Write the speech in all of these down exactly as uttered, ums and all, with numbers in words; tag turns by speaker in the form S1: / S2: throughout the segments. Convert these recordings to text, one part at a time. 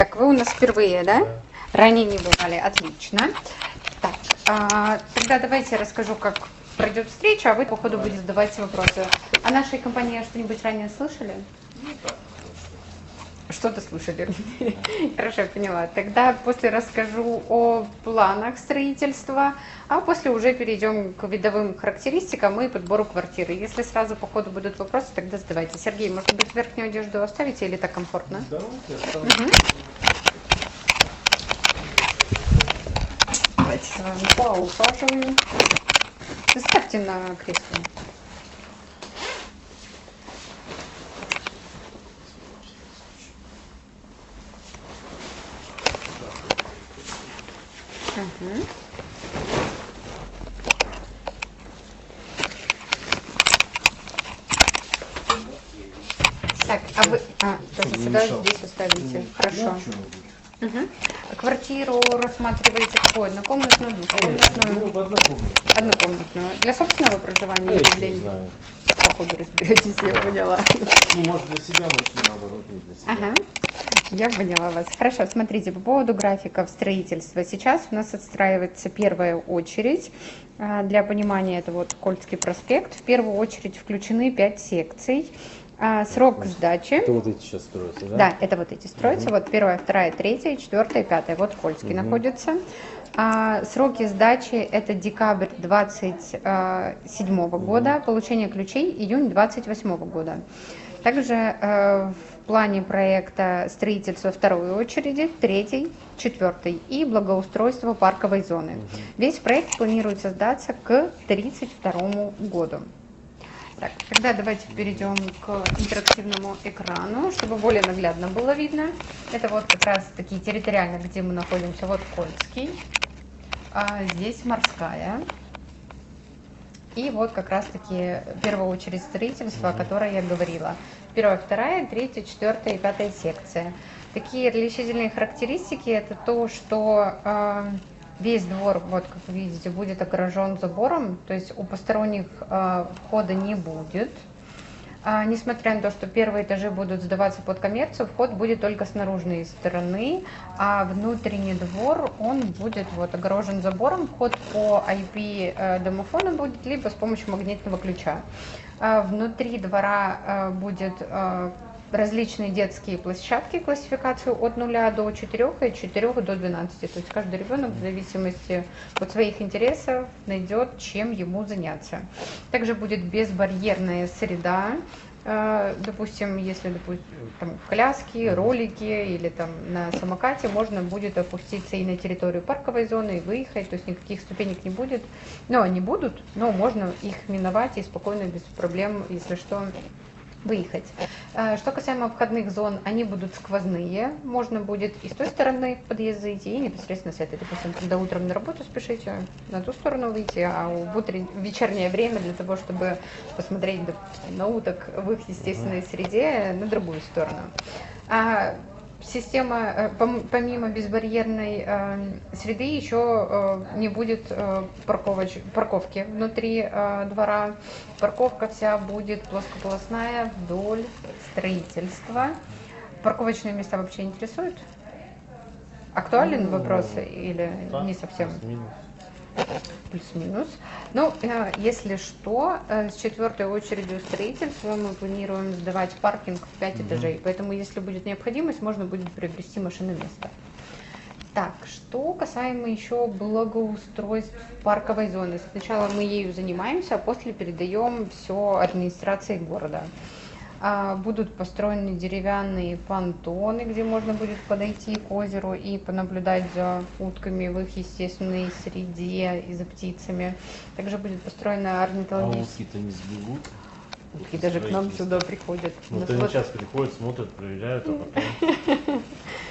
S1: Так, вы у нас впервые, да? Да. Ранее не бывали, отлично. Так, а, тогда давайте я расскажу, как пройдет встреча, а вы по ходу будете задавать вопросы. О нашей компании что-нибудь ранее слышали? Что-то слышали. Хорошо, я поняла. Тогда после расскажу о планах строительства, а после уже перейдем к видовым характеристикам и подбору квартиры. Если сразу по ходу будут вопросы, тогда задавайте. Сергей, может быть, верхнюю одежду оставите или так комфортно?
S2: Давайте оставим.
S1: Угу. Давайте с вами поухаживаем. Ставьте на кресло. Угу. Так, а вы а, тоже сюда здесь оставите. Хорошо. Угу. Квартиру рассматриваете какую? Однокомнатную, двухкомнатную? Однокомнатную. Для собственного проживания или для них? Походу разберетесь, я поняла.
S2: Ну, может, для себя, может, наоборот, не для себя.
S1: Ага. Я поняла вас. Хорошо, смотрите, по поводу графиков строительства. Сейчас у нас отстраивается первая очередь. Для понимания, это вот Кольский проспект. В первую очередь включены пять секций. Срок сдачи.
S2: Это вот эти сейчас строятся, да?
S1: Да, это вот эти строятся. Угу. Вот первая, вторая, третья, четвертая, пятая. Вот Кольский угу. находится. А, сроки сдачи это декабрь двадцать седьмого угу. года, получение ключей июнь двадцать восьмого года. Также э, в плане проекта строительства второй очереди, третьей, четвертой и благоустройство парковой зоны. Угу. Весь проект планируется сдаться к тридцать второму году. Так, тогда давайте перейдем к интерактивному экрану, чтобы более наглядно было видно. Это вот как раз таки территориально, где мы находимся. Вот Кольский, а здесь Морская. И вот как раз таки первая очередь строительства, о которой я говорила. Первая, вторая, третья, четвертая и пятая секция. Такие отличительные характеристики это то, что э, весь двор, вот как вы видите, будет огорожен забором, то есть у посторонних э, входа не будет. А, несмотря на то, что первые этажи будут сдаваться под коммерцию, вход будет только с наружной стороны, а внутренний двор, он будет вот огорожен забором, вход по ай пи э, домофону будет либо с помощью магнитного ключа. А, внутри двора э, будет э, различные детские площадки, классификацию от нуля до четырёх и от четырёх до двенадцати. То есть каждый ребенок в зависимости от своих интересов найдет, чем ему заняться. Также будет безбарьерная среда. Допустим, если допустим, там, коляски, ролики или там на самокате, можно будет опуститься и на территорию парковой зоны, и выехать, то есть никаких ступенек не будет. Но они будут, но можно их миновать и спокойно, без проблем, если что, выехать. Что касаемо входных зон, они будут сквозные, можно будет и с той стороны в подъезд зайти, и непосредственно с этой. Допустим, когда утром на работу спешите, на ту сторону выйти, а в, утрен... в вечернее время для того, чтобы посмотреть, допустим, на уток в их естественной среде, на другую сторону. А система, помимо безбарьерной э, среды, еще э, не будет э, парковоч, парковки внутри э, двора. Парковка вся будет плоскополосная вдоль строительства. Парковочные места вообще интересуют? Актуален ну, вопрос или да, не совсем? Плюс-минус. Ну, э, если что, э, с четвертой очередью строительства мы планируем сдавать паркинг в пять mm-hmm. этажей, поэтому если будет необходимость, можно будет приобрести машиноместо. Так, что касаемо еще благоустройств парковой зоны. Сначала мы ею занимаемся, а после передаем все администрации города. Будут построены деревянные понтоны, где можно будет подойти к озеру и понаблюдать за утками в их естественной среде и за птицами. Также будет построена орнитологическая...
S2: А утки-то не сбегут?
S1: Утки даже к нам сюда приходят.
S2: Ну, они вот... сейчас приходят, смотрят, проверяют, а потом...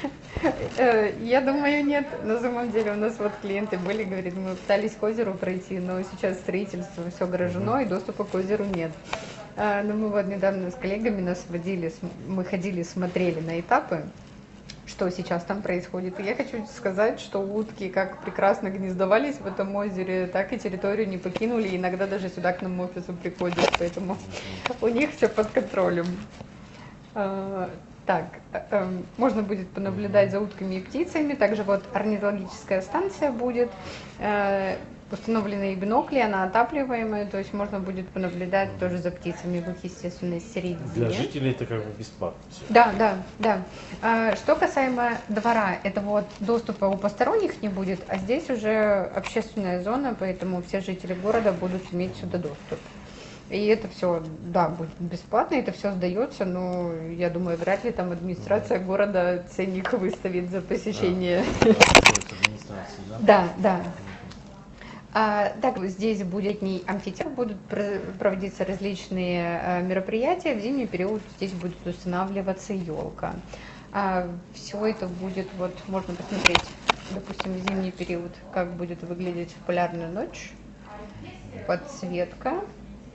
S1: Я думаю, нет. На самом деле у нас вот клиенты были, говорят, мы пытались к озеру пройти, но сейчас строительство все огорожено и доступа к озеру нет. Но мы вот недавно с коллегами нас водили, мы ходили, смотрели на этапы, что сейчас там происходит. И я хочу сказать, что утки как прекрасно гнездовались в этом озере, так и территорию не покинули, иногда даже сюда к нам в офису приходят, поэтому у них все под контролем. Так, э, можно будет понаблюдать за утками и птицами. Также вот орнитологическая станция будет. Э, установленные бинокли, она отапливаемая, то есть можно будет понаблюдать тоже за птицами в их естественной среде.
S2: Для жителей это как бы бесплатно всё.
S1: Да, да, да. А, что касаемо двора, это вот доступа у посторонних не будет, а здесь уже общественная зона, поэтому все жители города будут иметь сюда доступ. И это все, да, будет бесплатно, это все сдается, но я думаю, вряд ли там администрация города ценник выставит за посещение.
S2: Да, да, администрации, да?
S1: Да, да. А, также здесь будет летний амфитеатр, будут проводиться различные а, мероприятия. В зимний период здесь будет устанавливаться елка. А, все это будет, вот можно посмотреть, допустим, в зимний период, как будет выглядеть полярная ночь, подсветка.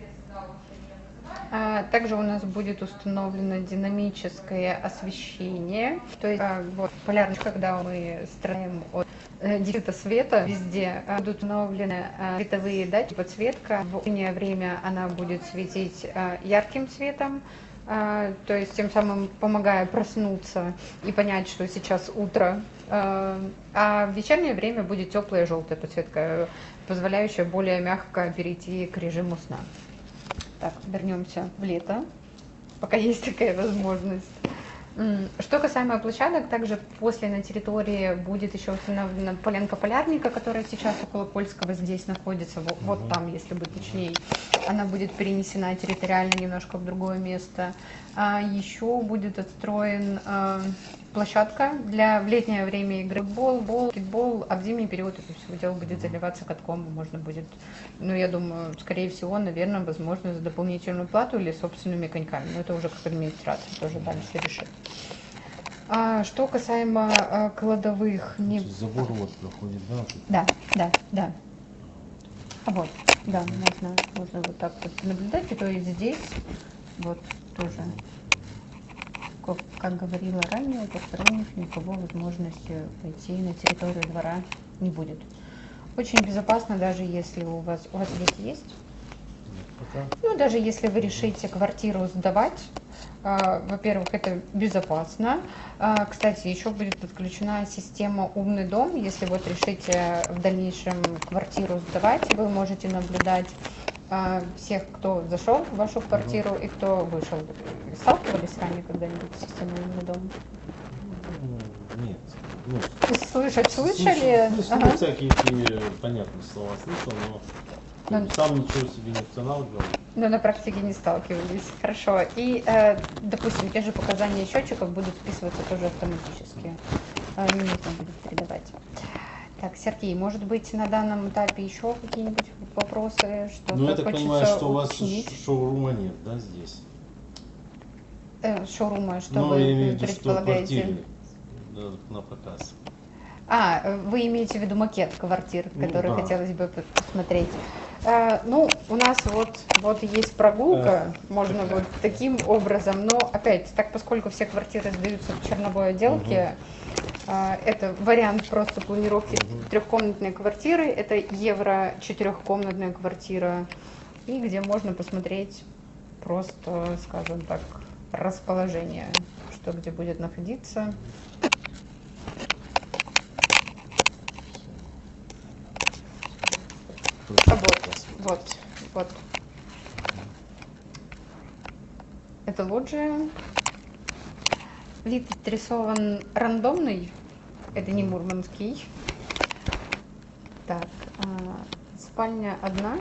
S1: А, также у нас будет установлено динамическое освещение, то есть а, вот полярность, когда мы строим от дефицита света, везде будут установлены а, световые датчики, подсветка. В утреннее время она будет светить а, ярким цветом, а, то есть тем самым помогая проснуться и понять, что сейчас утро. А, а в вечернее время будет теплая желтая подсветка, позволяющая более мягко перейти к режиму сна. Так, вернемся в лето, пока есть такая возможность. Что касаемо площадок, также после на территории будет еще установлена полянка полярника, которая сейчас около Кольского здесь находится, вот, вот там, если быть точнее. Она будет перенесена территориально немножко в другое место. А еще будет отстроен э, площадка для в летнее время игры в футбол, баскетбол, а в зимний период это все дело будет заливаться катком, можно будет, ну я думаю, скорее всего, наверное, возможно, за дополнительную плату или собственными коньками, но это уже как администрация тоже дальше решит. А что касаемо а, кладовых, не...
S2: Забор вот проходит, да?
S1: Да, да, да. А вот, да, можно, можно вот так вот наблюдать, и то есть здесь вот тоже, как, как говорила ранее, у посторонних никого возможности пойти на территорию двора не будет. Очень безопасно, даже если у вас, у вас дети есть?
S2: Пока.
S1: Ну, даже если вы решите квартиру сдавать, э, во-первых, это безопасно. Э, кстати, еще будет подключена система «Умный дом». Если вот решите в дальнейшем квартиру сдавать, вы можете наблюдать э, всех, кто зашел в вашу квартиру и кто вышел. Сталкивались ранее когда-нибудь с системой «Умный дом»?
S2: Нет. Ну,
S1: Слышать слышали?
S2: Слышал,
S1: Ага.
S2: ну, всякие такие понятные слова слышал, но
S1: Ну,
S2: сам ничего себе не устанавливал.
S1: Но на практике не сталкивались. Хорошо. И, э, допустим, те же показания счетчиков будут списываться тоже автоматически. Э, не нужно будет передавать. Так, Сергей, может быть, на данном этапе еще какие-нибудь вопросы? Что
S2: Ну, я так понимаю, что у вас
S1: уточнить?
S2: шоурума нет, да, здесь?
S1: Э, шоурума, что
S2: Ну,
S1: вы
S2: я имею в виду, что
S1: предполагаете?
S2: квартиры да, на показ.
S1: А, вы имеете в виду макет квартир,
S2: Ну,
S1: который
S2: да.
S1: хотелось бы посмотреть. Э, ну, у нас вот, вот есть прогулка,
S2: Да.
S1: можно вот таким образом, но опять, так поскольку все квартиры сдаются в черновой отделке, э, это вариант просто планировки трехкомнатной квартиры, это евро четырехкомнатная квартира, и где можно посмотреть просто, скажем так, расположение, что где будет находиться. А вот, вот, вот. Это лоджия. Вид отрисован рандомный, это не мурманский. Так, а, спальня одна.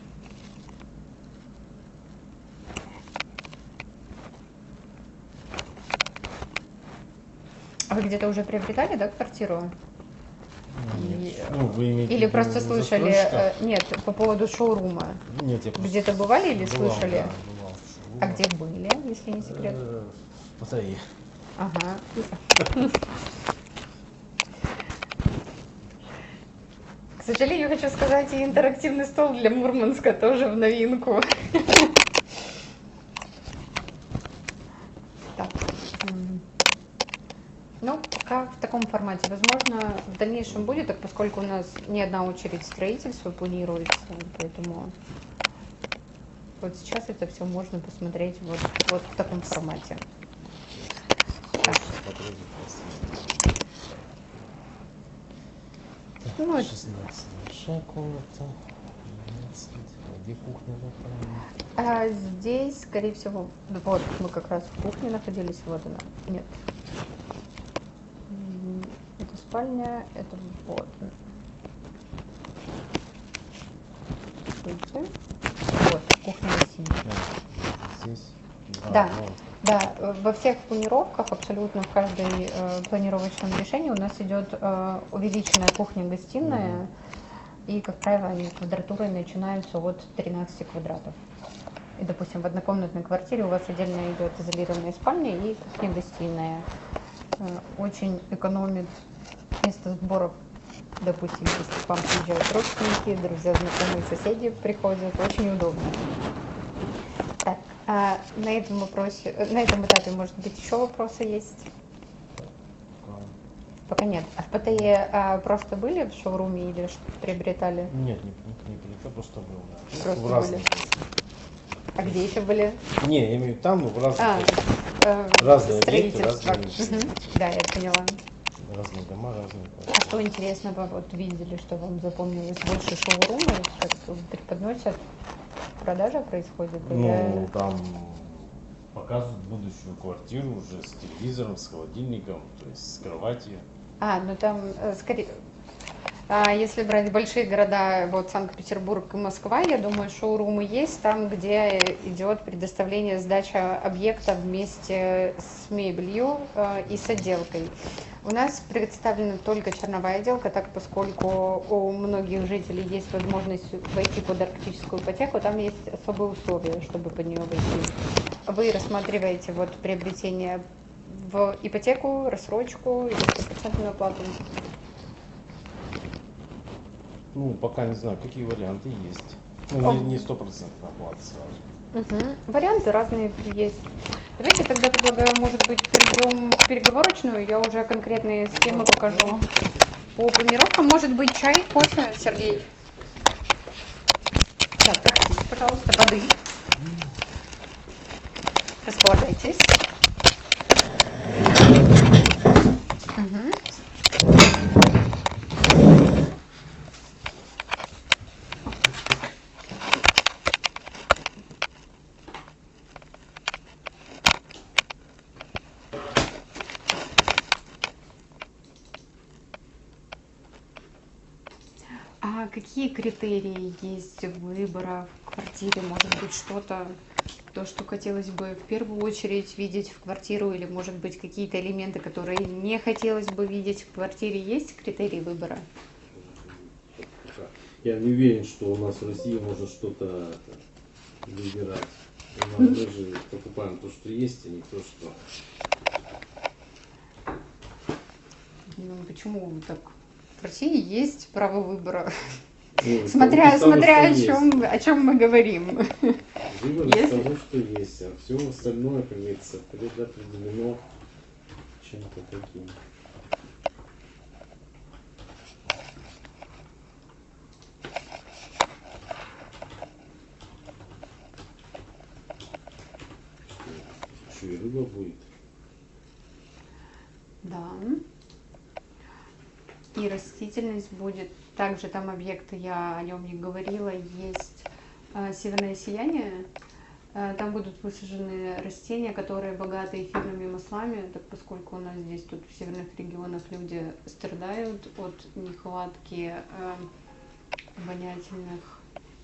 S1: А вы где-то уже приобретали, да, квартиру? И-
S2: Ну, вы имеете
S1: Или
S2: в виду
S1: просто слышали,
S2: застройщика?
S1: э, нет, по поводу шоурума.
S2: Нет, я просто
S1: Где-то бывали или
S2: бывал,
S1: слышали?
S2: да, бывал в
S1: А
S2: шоурумах.
S1: где были, если не секрет?
S2: Э, в Паттайе.
S1: Ага. К сожалению, хочу сказать, и интерактивный стол для Мурманска тоже в новинку. Так. м. Ну, пока в таком формате. Возможно, в дальнейшем будет, так поскольку у нас не одна очередь строительства планируется, поэтому вот сейчас это все можно посмотреть вот, вот в таком формате.
S3: вроде красиво.
S1: Ну, вот.
S3: шестнадцать большая комната. двенадцать. А где кухня такая?
S1: А здесь, скорее всего, вот мы как раз в кухне находились, вот она. Нет. М, Это спальня, это вот. Видите? Вот, кухня-гостиная.
S3: А, здесь?
S1: Да.
S3: вот.
S1: Да, э, во всех планировках, абсолютно в каждой э, планировочном решении у нас идет э, увеличенная кухня-гостиная, и, как правило, они квадратурой начинаются от тринадцати квадратов. И, допустим, в однокомнатной квартире у вас отдельно идет изолированная спальня и кухня-гостиная. Э, Очень экономит место сборов. Допустим, если к вам приезжают родственники, друзья, знакомые, соседи приходят, очень удобно. Так, а на этом вопросе, э, на этом этапе, может быть, еще вопросы есть?
S3: Пока.
S1: Пока нет. А в ПТЕ а, просто были в шоуруме или что-то приобретали?
S3: Нет, не, не, не прилетел, просто был, да.
S1: Просто
S3: в разных.
S1: А где еще были?
S3: Не, я имею в виду там, но в разных.
S1: А, э,
S3: разные объекты,
S1: строительство.
S3: разные.
S1: Мгм. Да, я поняла.
S3: Разные дома, разные.
S1: А что интересного вот видели, что вам запомнилось? Больше шоурумов сейчас преподносят? Продажа происходит?
S3: Ну,
S1: Или...
S3: там показывают будущую квартиру уже с телевизором, с холодильником, то есть с кроватью.
S1: А, ну там э, скорее... А если брать большие города, вот Санкт-Петербург и Москва, я думаю, шоурумы есть там, где идет предоставление сдача объекта вместе с мебелью э, и с отделкой. У нас представлена только черновая отделка, так поскольку у многих жителей есть возможность войти под арктическую ипотеку, там есть особые условия, чтобы под нее войти. Вы рассматриваете вот приобретение в ипотеку, рассрочку или стопроцентную оплату?
S3: Ну, пока не знаю, какие варианты есть. Ну, не- не стопроцентная оплата сразу.
S1: Угу. Варианты разные есть. Давайте тогда, предлагаю, может быть, перейдем в переговорочную, я уже конкретные схемы покажу. По планировкам, может быть, чай, кофе, Сергей? Так, проходите, пожалуйста, воды. Располагайтесь. Угу. А какие критерии есть выбора в квартире? Может быть, что-то, то, что хотелось бы в первую очередь видеть в квартиру, или, может быть, какие-то элементы, которые не хотелось бы видеть в квартире? Есть критерии выбора?
S3: Я не уверен, что у нас в России можно что-то выбирать. У нас даже покупаем то, что есть, а не то, что...
S1: Ну, почему так? В России есть право выбора.
S3: Ну,
S1: Смотря,
S3: того,
S1: смотря о
S3: что
S1: чем, о чем мы говорим.
S3: Выбор из
S1: Если-
S3: того, что есть, а все остальное, как говорится, предопределено чем-то таким. Что, еще и рыба будет?
S1: Да. И растительность будет. Также там объекты, я о нем не говорила, есть э, северное сияние. Э, там будут высажены растения, которые богаты эфирными маслами, так поскольку у нас здесь тут в северных регионах люди страдают от нехватки э, обонятельных.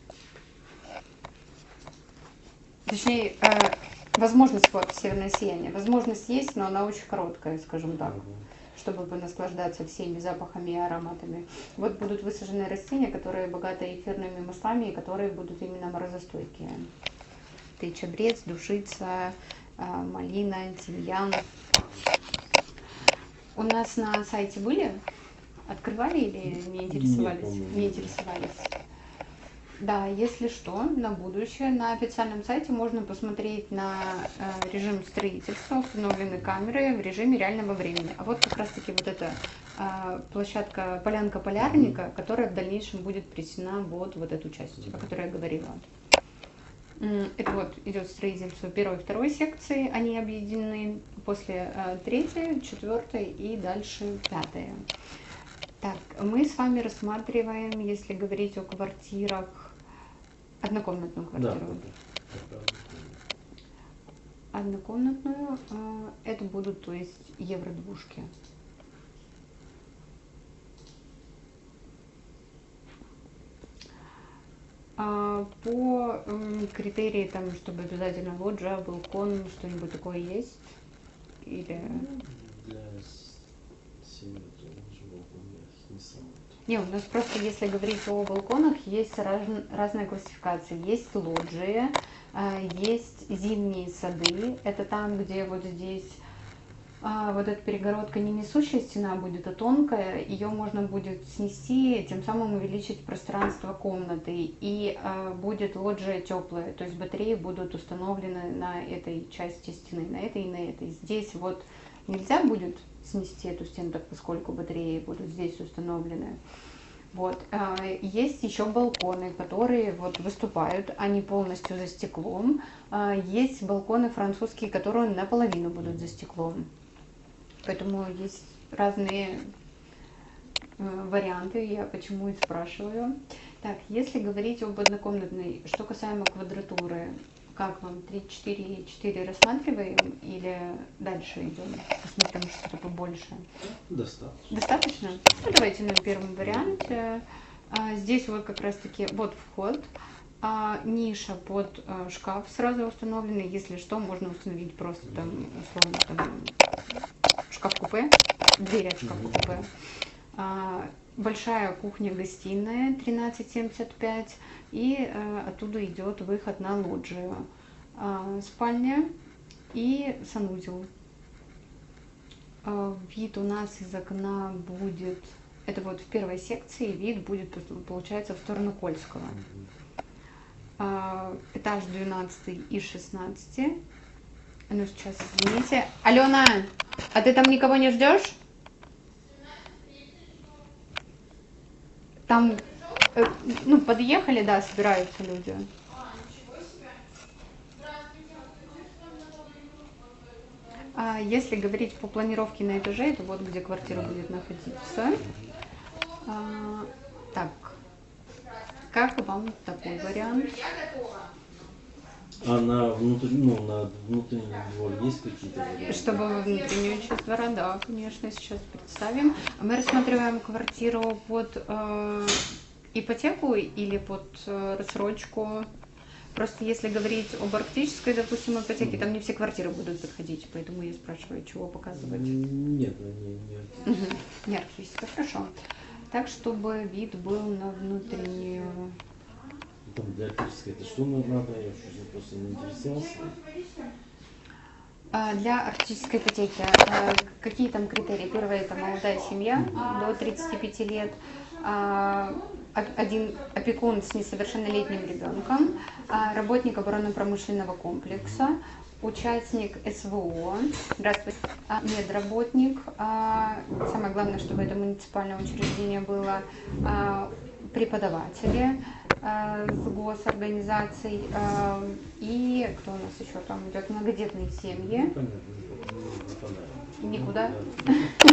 S1: Точнее, э, возможность, вот, северное сияние. Возможность есть, но она очень короткая, скажем так, чтобы наслаждаться всеми запахами и ароматами. Вот будут высажены растения, которые богаты эфирными маслами и которые будут именно морозостойкие. Это чабрец, душица, э, малина, тимьян. У нас на сайте были? Открывали или не интересовались?
S3: по-моему,
S1: Не интересовались. Да, если что, на будущее на официальном сайте можно посмотреть на э, режим строительства, установлены камеры в режиме реального времени. А вот как раз-таки вот эта э, площадка, полянка полярника, которая в дальнейшем будет пресена вот, вот эту часть, о которой я говорила. М, Это вот идет строительство первой и второй секции, они объединены после э, третьей, четвертой и дальше пятая. Так, мы с вами рассматриваем, если говорить о квартирах, однокомнатную
S3: Да.
S1: квартиру. Однокомнатную, э, это будут, то есть, евро-двушки. А, По м, критерии, там, чтобы обязательно лоджия, балкон, что-нибудь такое есть? Или...
S3: Для с- семьи тоже балкон я не сам.
S1: Не, у нас просто, если говорить о балконах, есть раз, разные классификации. Есть лоджии, а, есть зимние сады. Это там, где вот здесь а, вот эта перегородка не несущая стена будет, а тонкая. Ее можно будет снести, тем самым увеличить пространство комнаты. И а, будет лоджия теплая, то есть батареи будут установлены на этой части стены, на этой и на этой. Здесь вот нельзя будет снести эту стену, так поскольку батареи будут здесь установлены. Вот. а, Есть еще балконы, которые вот выступают, они полностью за стеклом. А, Есть балконы французские, которые наполовину будут за стеклом. Поэтому есть разные э, варианты, я почему и спрашиваю. Так, если говорить об однокомнатной, что касаемо квадратуры, как вам, три, четыре, четыре рассматриваем или дальше идем, посмотрим что-то побольше?
S3: Достаточно.
S1: Достаточно? Ну, давайте на первом варианте. А, Здесь вот как раз-таки вот вход, а, ниша под а, шкаф сразу установлена. Если что, можно установить просто там, условно, там, шкаф-купе, дверь от шкафа-купе. А, Большая кухня-гостиная тринадцать семьдесят пять, и а, оттуда идет выход на лоджию. А, Спальня и санузел. А, Вид у нас из окна будет, это вот в первой секции, вид будет, получается, в сторону Кольского. А, Этаж двенадцатый и шестнадцатый. Ну, сейчас, извините. Алена, а ты там никого не ждешь? Там, э, ну, подъехали, да, собираются люди. А если говорить по планировке на этаже, это вот где квартира будет находиться. А, так, как вам такой вариант?
S3: А на внутренний, ну, на внутренний двор есть какие-то варианты?
S1: Чтобы во внутреннюю часть двора, да, конечно, сейчас представим. Мы рассматриваем квартиру под э, ипотеку или под э, рассрочку. Просто если говорить об арктической, допустим, ипотеке, там не все квартиры будут подходить, поэтому я спрашиваю, чего показывать.
S3: Нет, они не
S1: Угу. Не арктическая, хорошо. Так, чтобы вид был на внутреннюю.
S3: Там для артистской это что надо? Я уже просто не интересовался.
S1: А, Для арктической ипотеки а, какие там критерии? Первое — это молодая семья до тридцати пяти лет, а, о- один опекун с несовершеннолетним ребенком, а, работник оборонно-промышленного комплекса, участник СВО, здравствуйте, а, медработник, а, самое главное, чтобы это муниципальное учреждение было, а, преподаватели а, с госорганизаций, а, и кто у нас еще там идет, многодетные семьи.
S3: Понятно, не попадаю.
S1: Никуда.
S3: Да.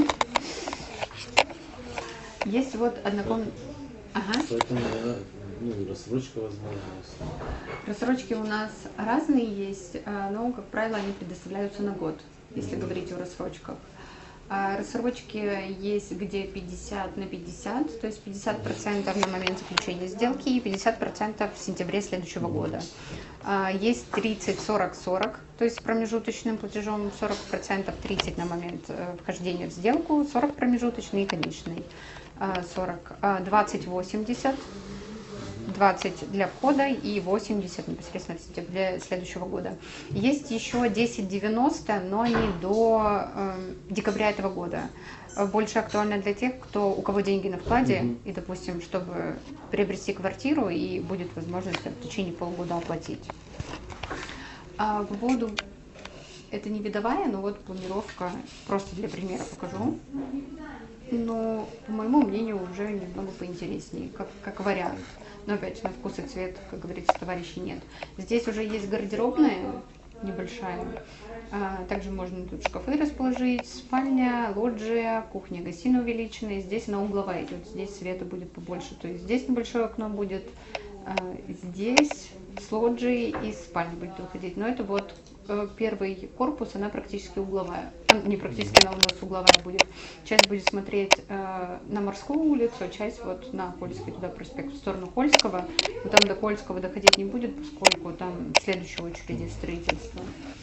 S1: Есть вот однокомнатная. Ага.
S3: Поэтому я, ну, рассрочка возможность.
S1: Рассрочки у нас разные есть, а, но, как правило, они предоставляются на год, если говорить о рассрочках. А рассрочки есть где пятьдесят на пятьдесят, то есть пятьдесят процентов на момент заключения сделки и пятьдесят процентов в сентябре следующего года. А, Есть тридцать сорок сорок, то есть с промежуточным платежом сорок процентов, тридцать на момент э, вхождения в сделку, сорок промежуточный и конечный. А, сорок, а, двадцать восемьдесят, двадцать для входа и восемьдесят непосредственно в сентябре для следующего года. Есть еще десять девяносто, но не до э, декабря этого года. Э, Больше актуально для тех, кто, у кого деньги на вкладе,
S3: Мгм.
S1: и, допустим, чтобы приобрести квартиру, и будет возможность в течение полугода оплатить. А по поводу, это не видовая, но вот планировка, просто для примера покажу. но, по моему мнению, уже немного поинтереснее, как, как вариант. Но опять же, на вкус и цвет, как говорится, товарищей нет. Здесь уже есть гардеробная небольшая. А, также можно тут шкафы расположить, спальня, лоджия, кухня, гостиная увеличенная. Здесь она угловая идет, здесь света будет побольше. То есть здесь небольшое окно будет, а, здесь с лоджией и спальня будет выходить. Но это вот первый корпус, она практически угловая. Не практически, она у нас угловая будет. Часть будет смотреть э, на Морскую улицу, часть вот на Кольский, туда проспект, в сторону Кольского. Но там до Кольского доходить не будет, поскольку там следующая очередь строительства.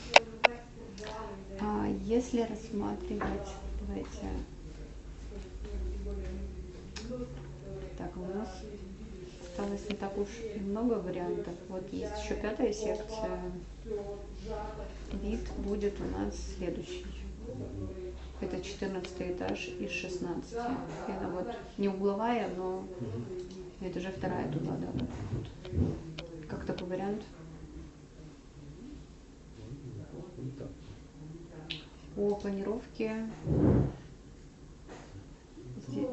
S1: А если рассматривать, давайте, так, у нас осталось не так уж и много вариантов. Вот есть еще пятая секция. Вид будет у нас следующий. Это четырнадцатый этаж из шестнадцати. Это вот не угловая, но это же вторая туда, да. Вот. Как такой вариант? По планировке здесь...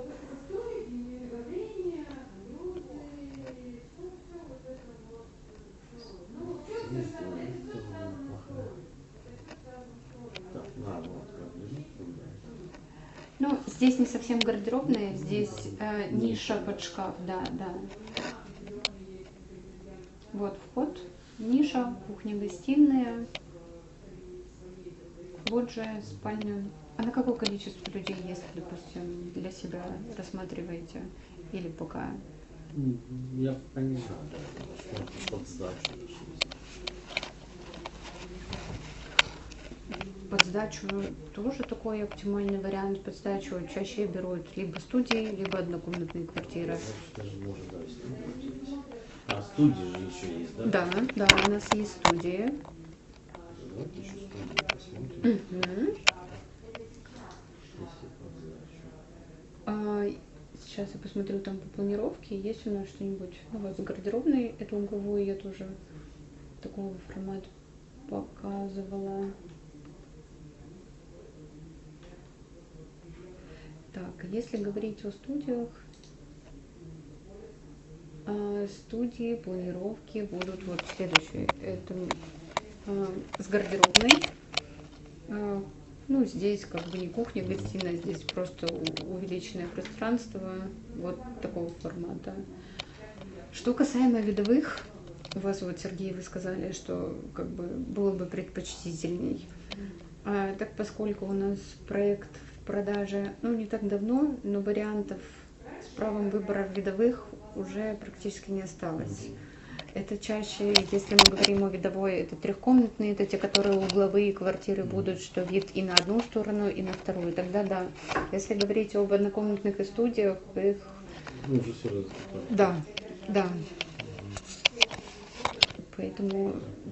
S1: Ну, здесь не совсем гардеробная, здесь э, ниша под шкаф, да, да. Вот вход, ниша, кухня-гостиная, лоджия, спальня. А на какое количество людей, если, допустим, для себя рассматриваете или пока?
S3: Я пока не знаю, что под сдачу.
S1: Под сдачу тоже такой оптимальный вариант. Под сдачу чаще берут либо студии, либо однокомнатные квартиры.
S3: Даже может, да, студия. А студии же еще есть, да?
S1: Да, да, у нас есть студии.
S3: Давайте еще студию посмотрим.
S1: Угу. А, сейчас я посмотрю там по планировке, есть у нас что-нибудь. Ну вот, гардеробный, эту угловую я тоже такого формата показывала. Так, если говорить о студиях, студии, планировки будут вот следующие. Это с гардеробной. Ну, здесь как бы не кухня, гостиная, здесь просто увеличенное пространство вот такого формата. Что касаемо видовых, у вас вот, Сергей, вы сказали, что как бы было бы предпочтительней. А, так поскольку у нас проект в продаже, ну, не так давно, но вариантов с правом выбора видовых уже практически не осталось. Это чаще, если мы говорим о видовой, это трехкомнатные, это те, которые угловые квартиры будут, что вид и на одну сторону, и на вторую. Тогда да. Если говорить об однокомнатных и студиях, их...
S3: Ну, уже все разное.
S1: Да, да. Поэтому...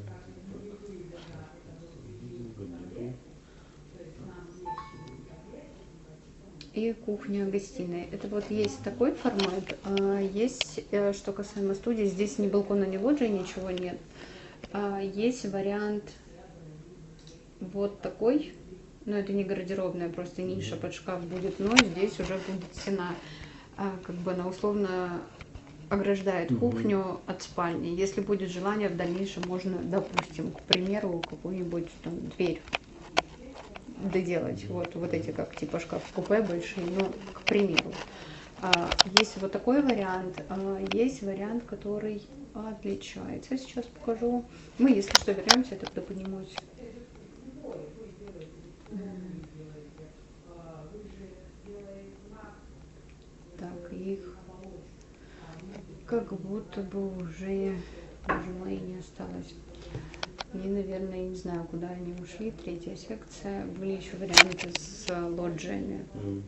S1: И кухня-гостиная. Это вот есть такой формат. Есть, что касаемо студии, здесь ни балкона, ни лоджии, ничего нет. Есть вариант вот такой, но это не гардеробная, просто ниша под шкаф будет, но здесь уже будет стена. Как бы она условно ограждает кухню от спальни. Если будет желание, в дальнейшем можно, допустим, к примеру, какую-нибудь там дверь доделать, вот, вот эти как типа шкаф-купе большие, ну, к примеру. А, есть вот такой вариант, а, есть вариант, который отличается. Сейчас покажу. Мы, если что, вернемся, тогда поднимусь. Так, их как будто бы уже, боже мой, не осталось. И, наверное, не знаю, куда они ушли. Третья секция. Были еще варианты с лоджиями. Mm.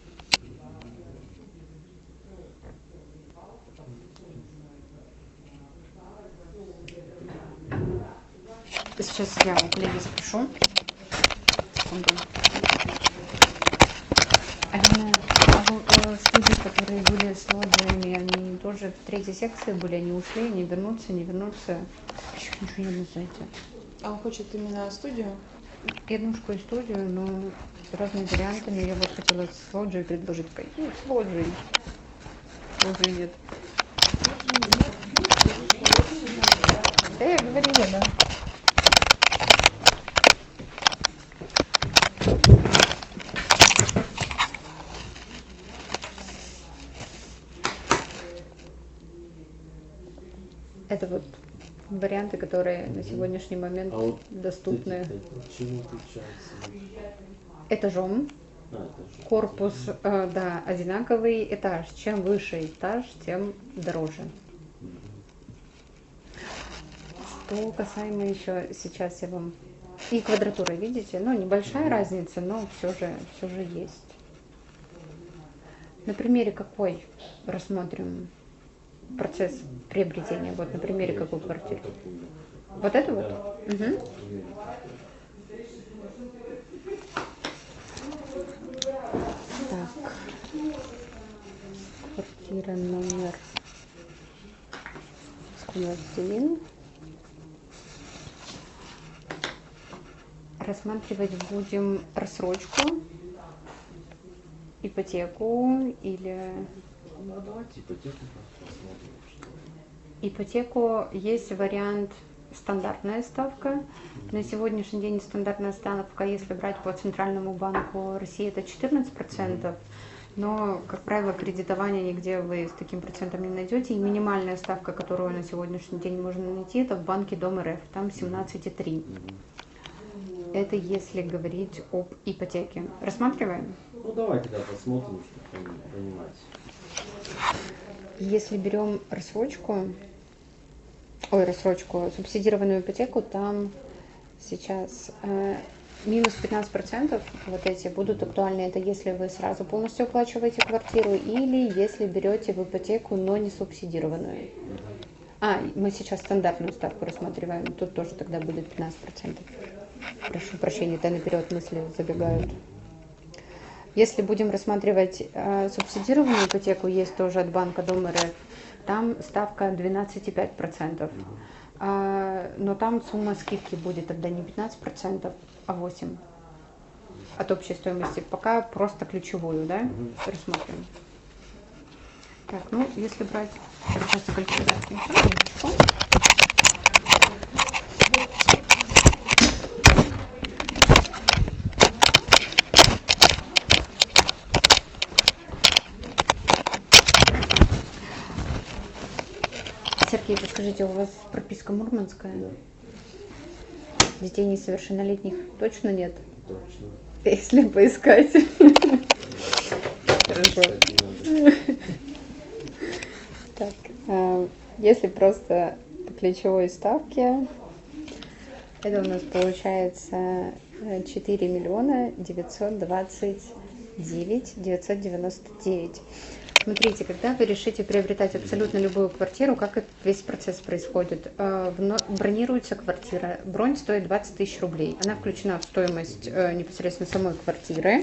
S1: Сейчас я у коллеги спрошу. Секунду. Они, а студии, которые были с лоджиями, они тоже в третьей секции были, они ушли, они вернутся, не вернутся. Еще ничего нет на сайте.
S4: А он хочет именно студию?
S1: Однушку и студию, но с разными вариантами. Я вот хотела с лоджией предложить. Ну, с лоджией. Лоджии нет. Да, я говорила, да. Это вот варианты, которые на сегодняшний момент
S3: А вот
S1: доступны.
S3: эти, чему отличаются?
S1: Этажом.
S3: А, это же
S1: Корпус, э, да, одинаковый этаж. Чем выше этаж, тем дороже. Что касаемо еще, сейчас я вам... И квадратура, видите? Ну, небольшая mm-hmm. разница, но все же, все же есть. На примере какой рассмотрим процесс приобретения? Вот на примере какой квартиры? Вот это вот? Да. Угу. Так. Квартира номер сто двадцать один. Рассматривать будем рассрочку, ипотеку или...
S3: Ну, давайте ипотеку посмотрим.
S1: Ипотеку есть вариант стандартная ставка. На сегодняшний день стандартная ставка, если брать по Центральному банку России, это четырнадцать процентов. Но, как правило, кредитование нигде вы с таким процентом не найдете. И минимальная ставка, которую на сегодняшний день можно найти, это в банке Дом РФ, там семнадцать и три. Это если говорить об ипотеке. Рассматриваем?
S3: Ну, давайте, да, посмотрим, чтобы понимать.
S1: Если берем рассрочку, ой, рассрочку, субсидированную ипотеку, там сейчас э, минус пятнадцать процентов вот эти будут актуальны. Это если вы сразу полностью оплачиваете квартиру или если берете в ипотеку, но не субсидированную. А, мы сейчас стандартную ставку рассматриваем, тут тоже тогда будет пятнадцать процентов. Прошу прощения, это наперед мысли забегают. Если будем рассматривать э, субсидированную ипотеку, есть тоже от банка Дом РФ, там ставка двенадцать и пять десятых процента. А, но там сумма скидки будет тогда не пятнадцать процентов, а восемь процентов от общей стоимости. Пока просто ключевую, да, рассмотрим. Так, ну, если брать... Сейчас калькуляцию. Сергей, подскажите, у вас прописка мурманская?
S3: Да.
S1: Детей несовершеннолетних точно нет?
S3: Точно.
S1: Если поискать. Хорошо. Так, если просто по ключевой ставке, это у нас получается четыре миллиона девятьсот двадцать девять тысяч девятьсот девяносто девять. Смотрите, когда вы решите приобретать абсолютно любую квартиру, как этот весь процесс происходит? Бронируется квартира, бронь стоит двадцать тысяч рублей, она включена в стоимость непосредственно самой квартиры.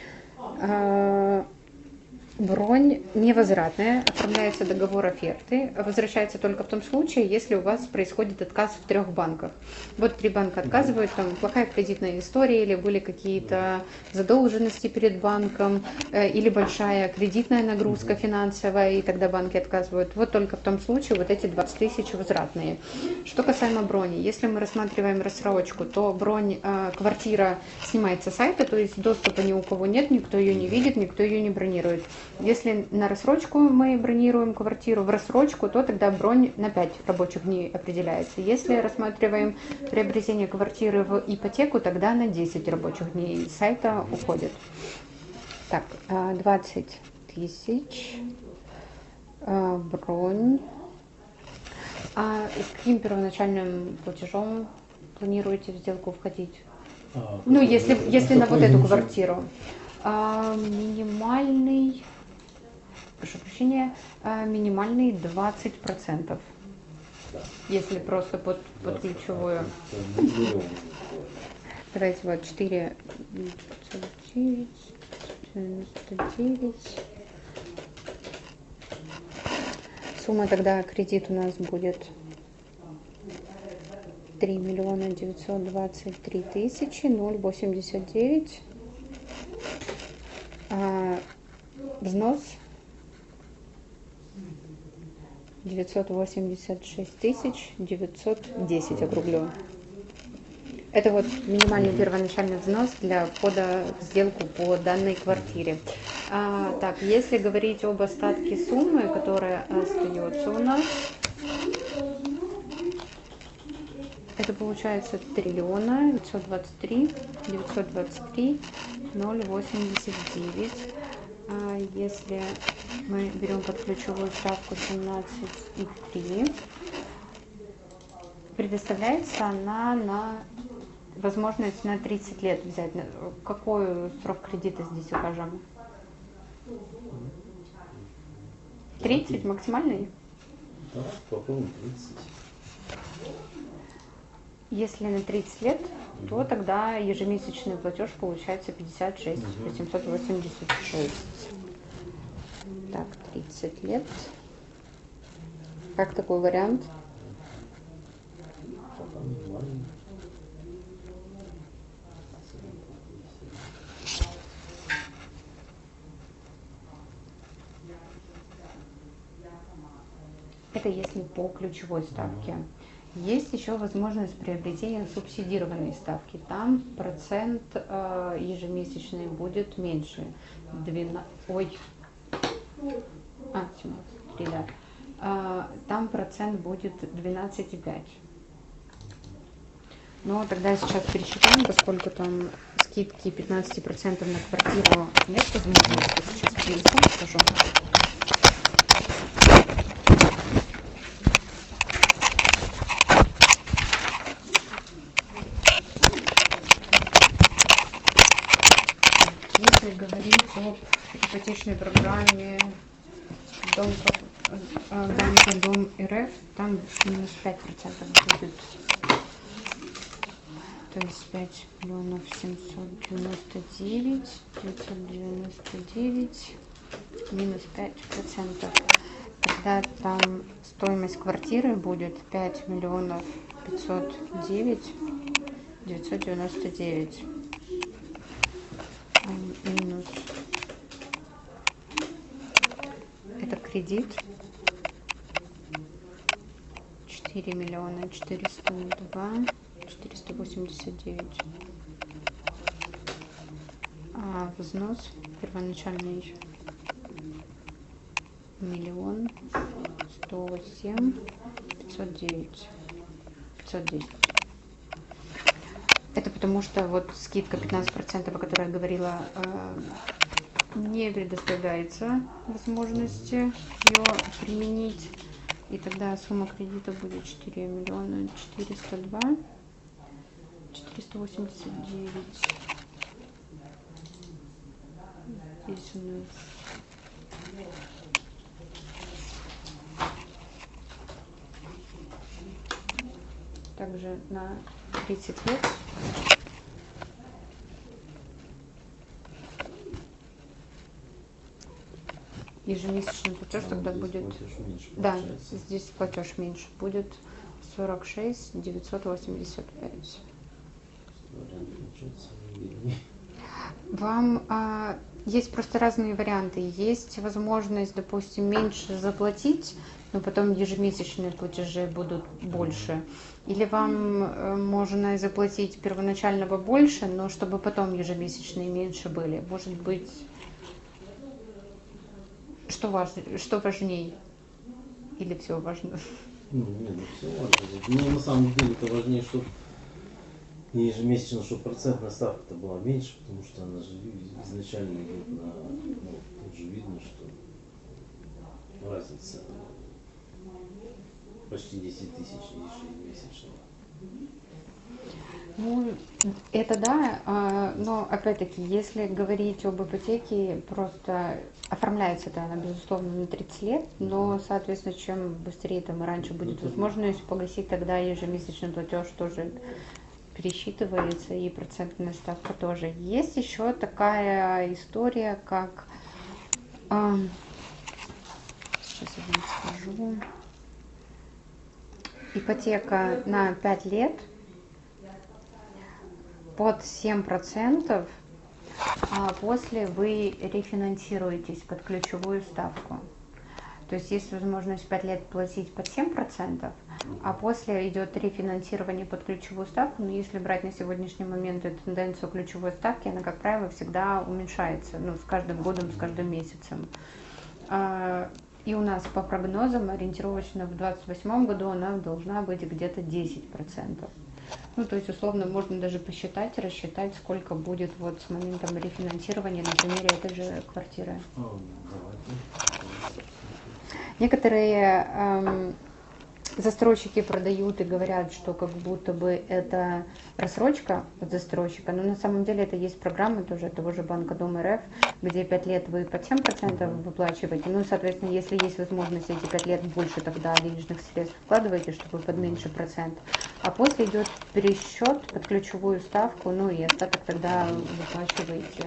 S1: Бронь невозвратная, оформляется договор оферты, возвращается только в том случае, если у вас происходит отказ в трех банках. Вот три банка отказывают, там плохая кредитная история, или были какие-то задолженности перед банком, э, или большая кредитная нагрузка финансовая, и тогда банки отказывают. Вот только в том случае вот эти двадцать тысяч возвратные. Что касаемо брони, если мы рассматриваем рассрочку, то бронь, э, квартира снимается с сайта, то есть доступа ни у кого нет, никто ее не видит, никто ее не бронирует. Если на рассрочку мы бронируем квартиру в рассрочку, то тогда бронь на пять рабочих дней определяется. Если рассматриваем приобретение квартиры в ипотеку, тогда на десять рабочих дней с сайта уходит. Так, двадцать тысяч, бронь. А с каким первоначальным платежом планируете в сделку входить? А, ну, если, если на вот эту квартиру. А, минимальный... Прошу прощения, минимальный двадцать процентов, да. Если просто под, под ключевую. Давайте вот четыре девяносто девять. Сумма тогда кредит у нас будет три миллиона девятьсот двадцать три тысячи ноль восемьдесят девять. А, взнос девятьсот восемьдесят шесть тысяч девятьсот десять округлен. Это вот минимальный первоначальный взнос для входа в сделку по данной квартире. А, так, если говорить об остатке суммы, которая остается у нас, это получается триллиона девятьсот двадцать три девятьсот двадцать три ноль восемьдесят девять. А если мы берем под ключевую ставку семнадцать и три, предоставляется она на возможность на тридцать лет взять. Какой срок кредита здесь укажем? тридцать максимальный?
S3: Да, попробуем тридцать.
S1: Если на тридцать лет, то тогда ежемесячный платеж получается пятьдесят шесть восемьсот восемьдесят шесть. Так, тридцать лет. Как такой вариант?
S3: Пока нормально.
S1: Это если по ключевой ставке. Есть еще возможность приобретения субсидированной ставки. Там процент э, ежемесячный будет меньше. двенадцать, ой, а, семнадцать, три, да. Э, там процент будет двенадцать и пять. Но тогда сейчас пересчитаем, поскольку там скидки пятнадцать процентов на квартиру нет возможности. Сейчас телефон скажу. Если говорить об ипотечной программе Дом, банка Дом РФ, там минус пять процентов будет. То есть пять миллионов семьсот девяносто девять, девятьсот девяносто девять, минус пять процентов. Тогда там стоимость квартиры будет пять миллионов пятьсот девять, девятьсот девяносто девять. Минус. Это кредит. четыре миллиона четыреста два, четыреста восемьдесят девять. А взнос первоначальный миллион сто семь пятьсот девять пятьсот десять. Это потому что вот скидка пятнадцать процентов, о которой я говорила, не предоставляется возможности ее применить. И тогда сумма кредита будет четыре миллиона четыреста два, четыреста восемьдесят девять. Здесь у нас также на тридцать лет. Ежемесячный платеж
S3: А,
S1: тогда
S3: здесь
S1: будет,
S3: платеж меньше
S1: да,
S3: получается.
S1: здесь платеж меньше будет сорок шесть девятьсот восемьдесят пять.
S3: Вариант получается выгоднее.
S1: Вам а, есть просто разные варианты. Есть возможность, допустим, меньше заплатить, но потом ежемесячные платежи будут больше. Или вам э, можно заплатить первоначально побольше, но чтобы потом ежемесячные меньше были. Может быть, что, важ... что важнее? Или все важно?
S3: Ну, нет, ну все важно. Ну, на самом деле, это важнее, чтобы не ежемесячно, чтобы процентная ставка-то была меньше, потому что она же изначально идет на, ну, тут же видно, что разница почти десять тысяч ежемесячно.
S1: Ну, это да, а, но опять-таки, если говорить об ипотеке, просто оформляется это она, безусловно, на тридцать лет, но, соответственно, чем быстрее там и раньше будет возможность погасить, тогда ежемесячный платеж тоже пересчитывается, и процентная ставка тоже. Есть еще такая история, как, а, сейчас я вам скажу, ипотека на пять лет под семь процентов, а после вы рефинансируетесь под ключевую ставку. То есть есть возможность пять лет платить под семь процентов, а после идет рефинансирование под ключевую ставку. Но если брать на сегодняшний момент эту тенденцию ключевой ставки, она, как правило, всегда уменьшается, ну, с каждым годом, с каждым месяцем. И у нас по прогнозам ориентировочно в двадцать восьмом году она должна быть где-то десять процентов. Ну, то есть, условно, можно даже посчитать, рассчитать, сколько будет вот с моментом рефинансирования на примере этой же квартиры. Некоторые эм, застройщики продают и говорят, что как будто бы это рассрочка от застройщика, но на самом деле это есть программы тоже того же Банка Дом РФ, где пять лет вы под семь процентов выплачиваете, ну, соответственно, если есть возможность эти пять лет больше тогда денежных средств вкладываете, чтобы под меньше процент, а после идет пересчет под ключевую ставку, ну и остаток тогда выплачиваете.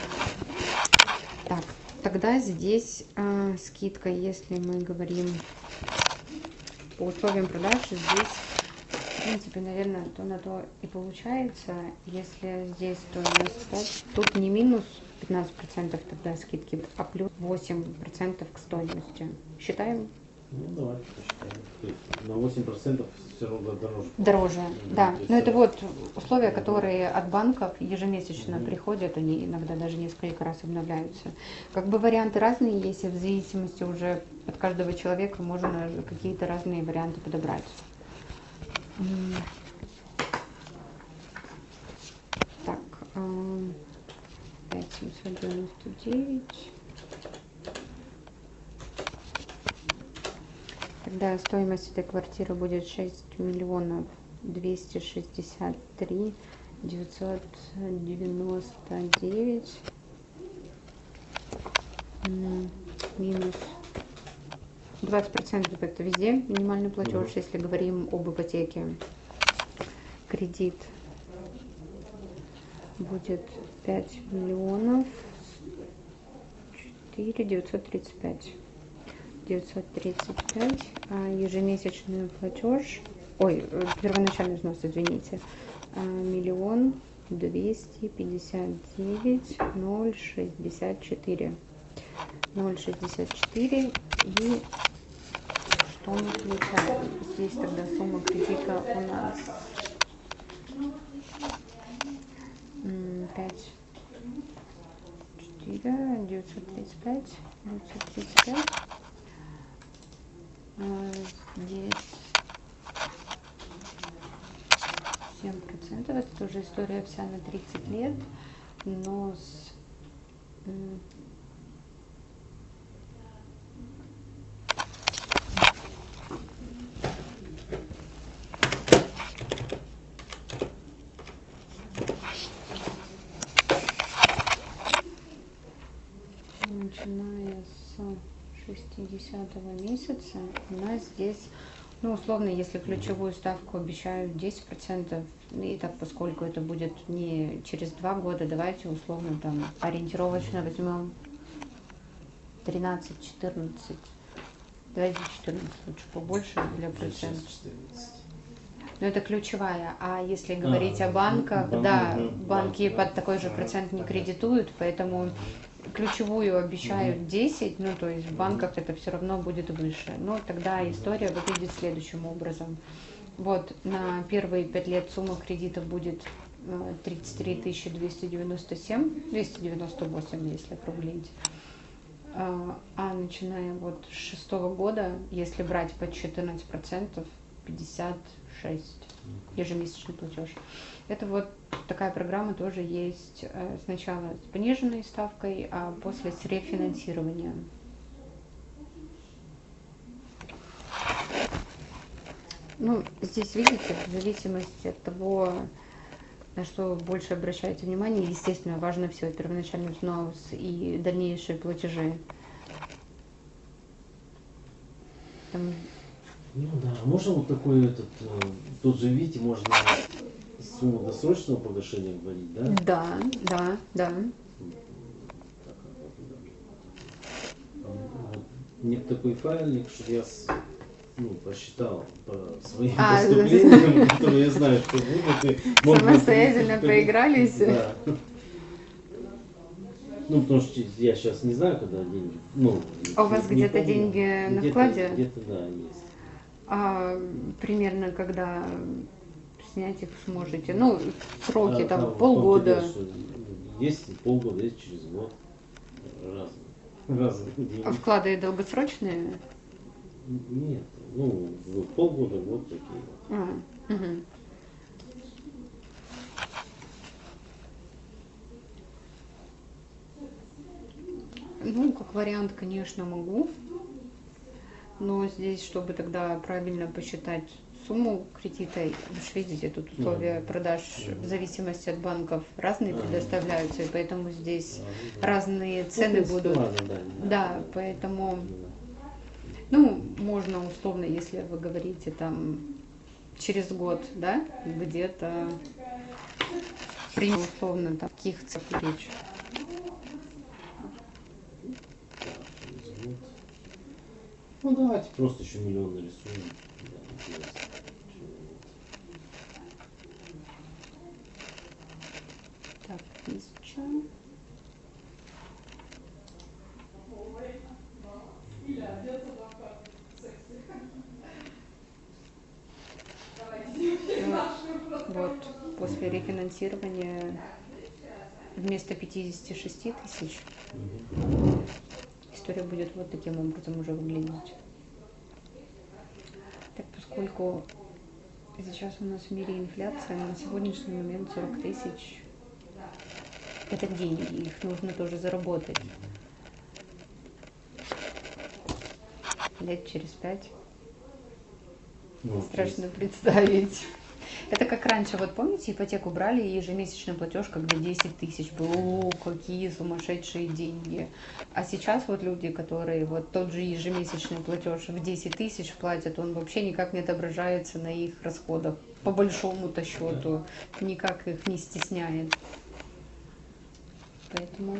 S1: Так, тогда здесь э, скидка, если мы говорим по условиям продажи, здесь, в принципе, наверное, то на то и получается. Если здесь стоимость пять, тут не минус пятнадцать процентов тогда скидки, а плюс восемь процентов к стоимости. Считаем?
S3: Ну, давайте посчитаем. На восемь процентов все равно дороже.
S1: Дороже, да.
S3: То есть
S1: Но это
S3: это-
S1: вот условия, которые от банков ежемесячно приходят, они иногда даже несколько раз обновляются. Как бы варианты разные есть, и в зависимости уже от каждого человека можно какие-то разные варианты подобрать. М. Так, эм, пять семьсот девяносто девять. Тогда стоимость этой квартиры будет шесть миллионов двести шестьдесят три девятьсот девяносто девять. М, минус двадцать процентов это везде минимальный платеж,
S3: Мгм.
S1: если говорим об ипотеке. Кредит будет пять миллионов четыре девятьсот тридцать пять. девятьсот тридцать пять, а ежемесячный платеж, ой, э, первоначальный взнос, извините, а, миллион двести пятьдесят девять ноль шестьдесят четыре. ноль шестьдесят четыре, и что мы получаем? Здесь тогда сумма кредита у нас м, пять четыре девятьсот тридцать пять девятьсот тридцать пять. А, здесь семь процентов, это тоже история вся на тридцать лет, но с м, начиная с шестидесятого месяца у нас здесь, ну, условно, если ключевую ставку обещают десять процентов, и так, поскольку это будет не через два года, давайте условно там ориентировочно возьмем тринадцать-четырнадцать. Давайте четырнадцать лучше, побольше для процентов.
S3: четырнадцать.
S1: Но это ключевая. А если говорить
S3: А,
S1: о банках,
S3: банк,
S1: да,
S3: да,
S1: банки
S3: банк, да.
S1: под такой же
S3: Ага,
S1: процент не
S3: понятно.
S1: кредитуют, поэтому ключевую обещают
S3: Мгм.
S1: десять, ну то есть в банках это все равно будет выше. Но тогда
S3: Мгм.
S1: история выглядит следующим образом. Вот на первые пять лет сумма кредита будет э, тридцать три тысячи двести девяносто семь, двести девяносто восемь, если округлить. А а начиная вот с шестого года, если брать под четырнадцать процентов, пятьдесят шесть ежемесячный платеж. Это вот такая программа тоже есть э, сначала с пониженной ставкой, а после с рефинансированием. Ну, здесь, видите, в зависимости от того, на что больше обращаете внимание, естественно, важно все, первоначальный взнос и дальнейшие платежи. Там,
S3: Ну да, можно вот такой этот, э, тот же, видите, можно сумму досрочного погашения говорить, да?
S1: да, да, да.
S3: Так, вот, вот, нет такой файлик, чтобы я с- ну, посчитал по своим
S1: А,
S3: поступлениям, которые я знаю, что будут. И можно
S1: самостоятельно
S3: прийти,
S1: поигрались?
S3: Да. Ну, потому что я сейчас не знаю, когда деньги. Ну,
S1: А у вас
S3: не
S1: где-то
S3: помню.
S1: деньги на
S3: Где-то-
S1: вкладе?
S3: Где-то, да, есть.
S1: А примерно когда снять их сможете? Ну, сроки
S3: А,
S1: там
S3: там в
S1: полгода.
S3: том-то дело, что есть и полгода, есть через год. Разные. Разные деньги.
S1: А вклады долгосрочные?
S3: Нет, ну, вот полгода, год такие.
S1: А, мгм. Ну, как вариант, конечно, могу. Но здесь, чтобы тогда правильно посчитать сумму кредита, вы же видите, тут условия продаж в зависимости от банков разные предоставляются, и поэтому здесь разные цены
S3: Ну,
S1: будут.
S3: ладно, да,
S1: Да, поэтому, ну, можно условно, если вы говорите там через год, да, где-то примерно условно там каких цифр речь.
S3: Ну давайте просто еще миллион нарисуем. Да, интересно.
S1: Так, тысяча. Вот, после рефинансирования вместо пятидесяти шести тысяч история будет вот таким образом уже выглядеть. Так, поскольку сейчас у нас в мире инфляция, на сегодняшний момент сорок тысяч – это деньги, их нужно тоже заработать. Лет через пять
S3: Ну,
S1: страшно представить. Это как раньше, вот помните, ипотеку брали, и ежемесячный платеж, когда десять тысяч был, о, какие сумасшедшие деньги. А сейчас вот люди, которые вот тот же ежемесячный платеж в десять тысяч платят, он вообще никак не отображается на их расходах, по большому-то счету, никак их не стесняет. Поэтому...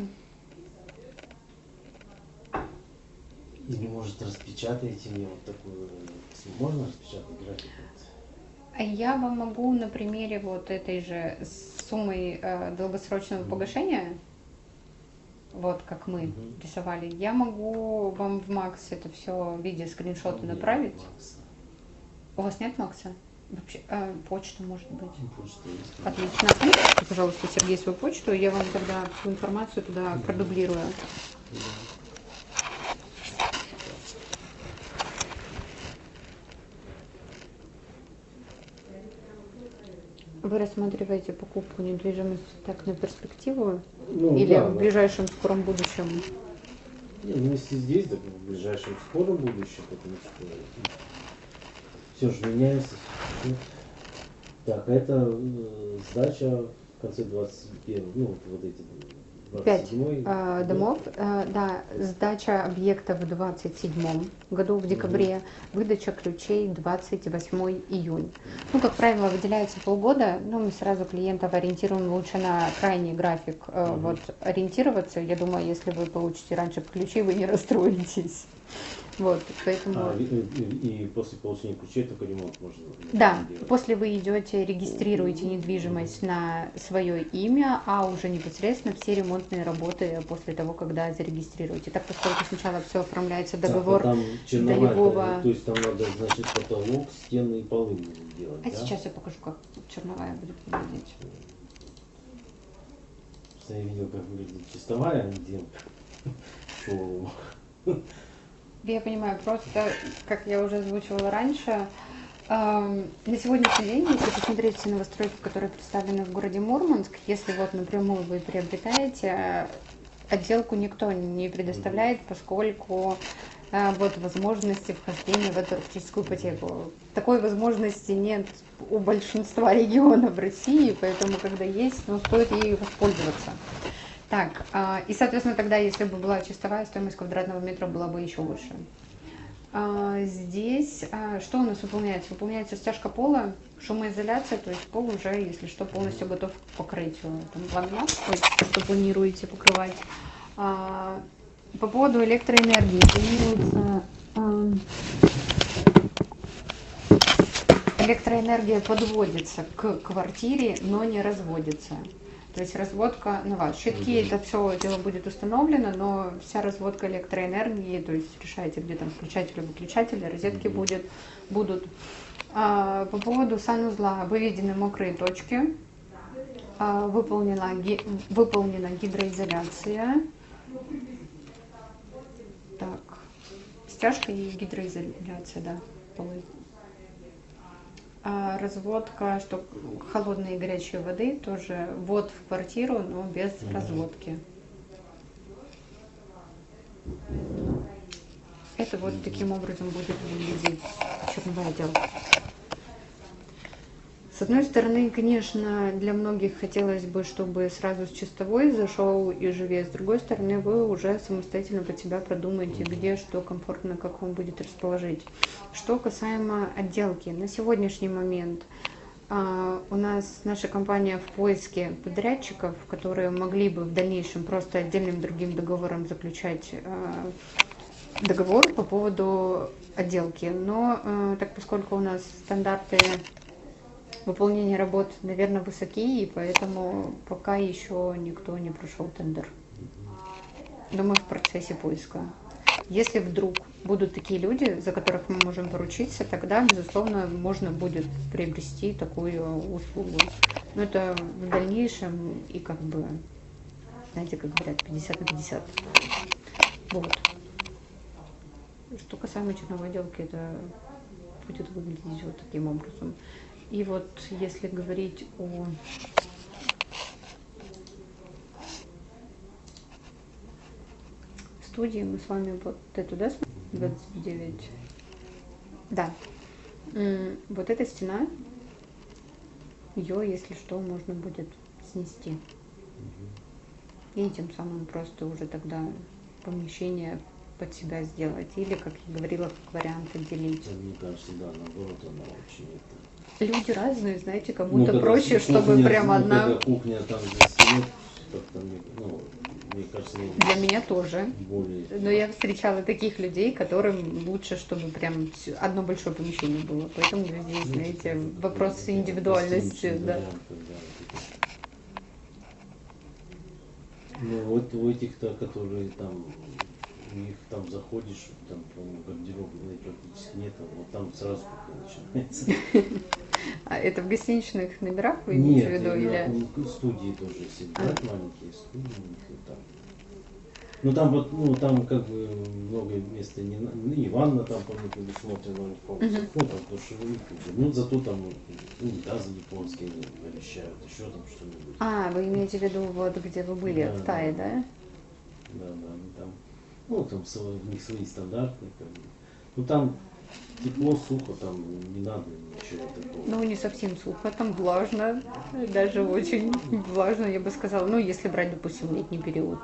S3: Или может распечатаете мне вот такую, можно распечатать график?
S1: А я вам могу на примере вот этой же суммы э, долгосрочного погашения, вот как мы
S3: Мгм.
S1: рисовали, я могу вам в Макс это все в виде скриншота направить. У вас нет Макса? Вообще, э, почта может быть.
S3: Ну, почта есть.
S1: Отлично. Отметьте, пожалуйста, Сергей, свою почту, я вам тогда всю информацию туда продублирую. Вы рассматриваете покупку недвижимости так на перспективу
S3: Ну,
S1: или
S3: да,
S1: в
S3: да.
S1: ближайшем скором будущем?
S3: Не, ну если здесь, так в ближайшем скором будущем, потому что все же меняется. всё. Так, а это э, сдача в конце двадцать первого, ну вот, вот эти двадцать
S1: Пять
S3: седьмой,
S1: э, домов, э, да, сдача объекта в двадцать седьмом году в декабре, выдача ключей двадцать восьмой июнь. Ну, как правило, выделяется полгода, но мы сразу клиентов ориентируем лучше на крайний график, э,
S3: Мгм.
S1: вот ориентироваться. Я думаю, если вы получите раньше ключи, вы не расстроитесь. Вот, поэтому...
S3: А, и, и- и после получения ключей только ремонт можно
S1: Да,
S3: делать.
S1: после вы идете, регистрируете недвижимость на свое имя, а уже непосредственно все ремонтные работы после того, когда зарегистрируете. Так, поскольку сначала все оформляется
S3: Так, а
S1: договор
S3: там черновая,
S1: долевого...
S3: то есть там надо, значит, потолок, стены и полы будут делать,
S1: А
S3: да?
S1: сейчас я покажу, как черновая будет выглядеть.
S3: Просто я видел, как выглядит чистовая отделка. Шоу.
S1: Я понимаю, просто, как я уже озвучивала раньше, эм, на сегодняшний день, если посмотреть все новостройки, которые представлены в городе Мурманск, если вот напрямую вы приобретаете, э, отделку никто не предоставляет, поскольку э, вот возможности вхождения в эту арктическую ипотеку. Такой возможности нет у большинства регионов России, поэтому, когда есть, ну, стоит ей воспользоваться. Так, а, и, соответственно, тогда, если бы была чистовая, стоимость квадратного метра была бы еще выше. А, здесь а, что у нас выполняется? Выполняется стяжка пола, шумоизоляция, то есть пол уже, если что, полностью готов к покрытию. Там ламинат, что планируете покрывать. А, по поводу электроэнергии планируется а, электроэнергия подводится к квартире, но не разводится. То есть разводка на вас. Щитки, это все дело будет установлено, но вся разводка электроэнергии, то есть решаете, где там включатель, выключатель, розетки будет, будут. А, по поводу санузла выведены мокрые точки, а, выполнена, ги, выполнена гидроизоляция. Так, стяжка и гидроизоляция, да, полы. А разводка, что холодной и горячей воды, тоже ввод в квартиру, но без mm-hmm. разводки. Это вот mm-hmm. таким образом будет выглядеть черновой отдел. С одной стороны, конечно, для многих хотелось бы, чтобы сразу с чистовой зашел и живее. С другой стороны, вы уже самостоятельно под себя продумаете, где что комфортно, как вам будет расположить. Что касаемо отделки, на сегодняшний момент а, у нас наша компания в поиске подрядчиков, которые могли бы в дальнейшем просто отдельным другим договором заключать а, договор по поводу отделки. Но а, так поскольку у нас стандарты выполнение работ, наверное, высоки, и поэтому пока еще никто не прошел тендер. Но мы в процессе поиска. Если вдруг будут такие люди, за которых мы можем поручиться, тогда, безусловно, можно будет приобрести такую услугу. Но это в дальнейшем и как бы, знаете, как говорят, пятьдесят на пятьдесят. Вот. Что касаемо черновой отделки, это будет выглядеть вот таким образом. И вот если говорить о студии, мы с вами вот эту, да, двадцать девять? Да. Вот эта стена, ее, если что, можно будет снести. И тем самым просто уже тогда помещение под себя сделать. Или, как я говорила, как вариант отделить.
S3: Мне кажется, да, наоборот, она очень это...
S1: Люди разные, знаете, кому-то
S3: ну,
S1: проще,
S3: кухня,
S1: чтобы прям
S3: ну,
S1: одна...
S3: Когда кухня там здесь нет, как-то, ну, мне кажется... Ну,
S1: для меня тоже.
S3: Более...
S1: Но я встречала таких людей, которым лучше, чтобы прям одно большое помещение было. Поэтому здесь, ну, знаете, вопрос ну, индивидуальности. Да. Вариант,
S3: ну, вот у этих-то, которые там... У них там заходишь, там, по-моему, гардеробной практически нет, вот там сразу кухня начинается.
S1: А это в гостиничных номерах вы имеете в виду?
S3: Нет, или... студии тоже, если брать а. маленькие студии, там. Ну там вот, ну там как бы много места не ну, и ванна там, по-моему, предусмотрена полностью, ну там душевые, ну зато там унитазы японские навещают, еще там что-нибудь.
S1: А, вы имеете в виду вот где вы были, да, в Тае, да? Да,
S3: да, да, там. Ну, там у них свои стандарты. Как бы. Ну, там тепло, сухо, там не надо ничего такого.
S1: Ну, не совсем сухо, там влажно, даже очень влажно, я бы сказала. Ну, если брать, допустим, летний период.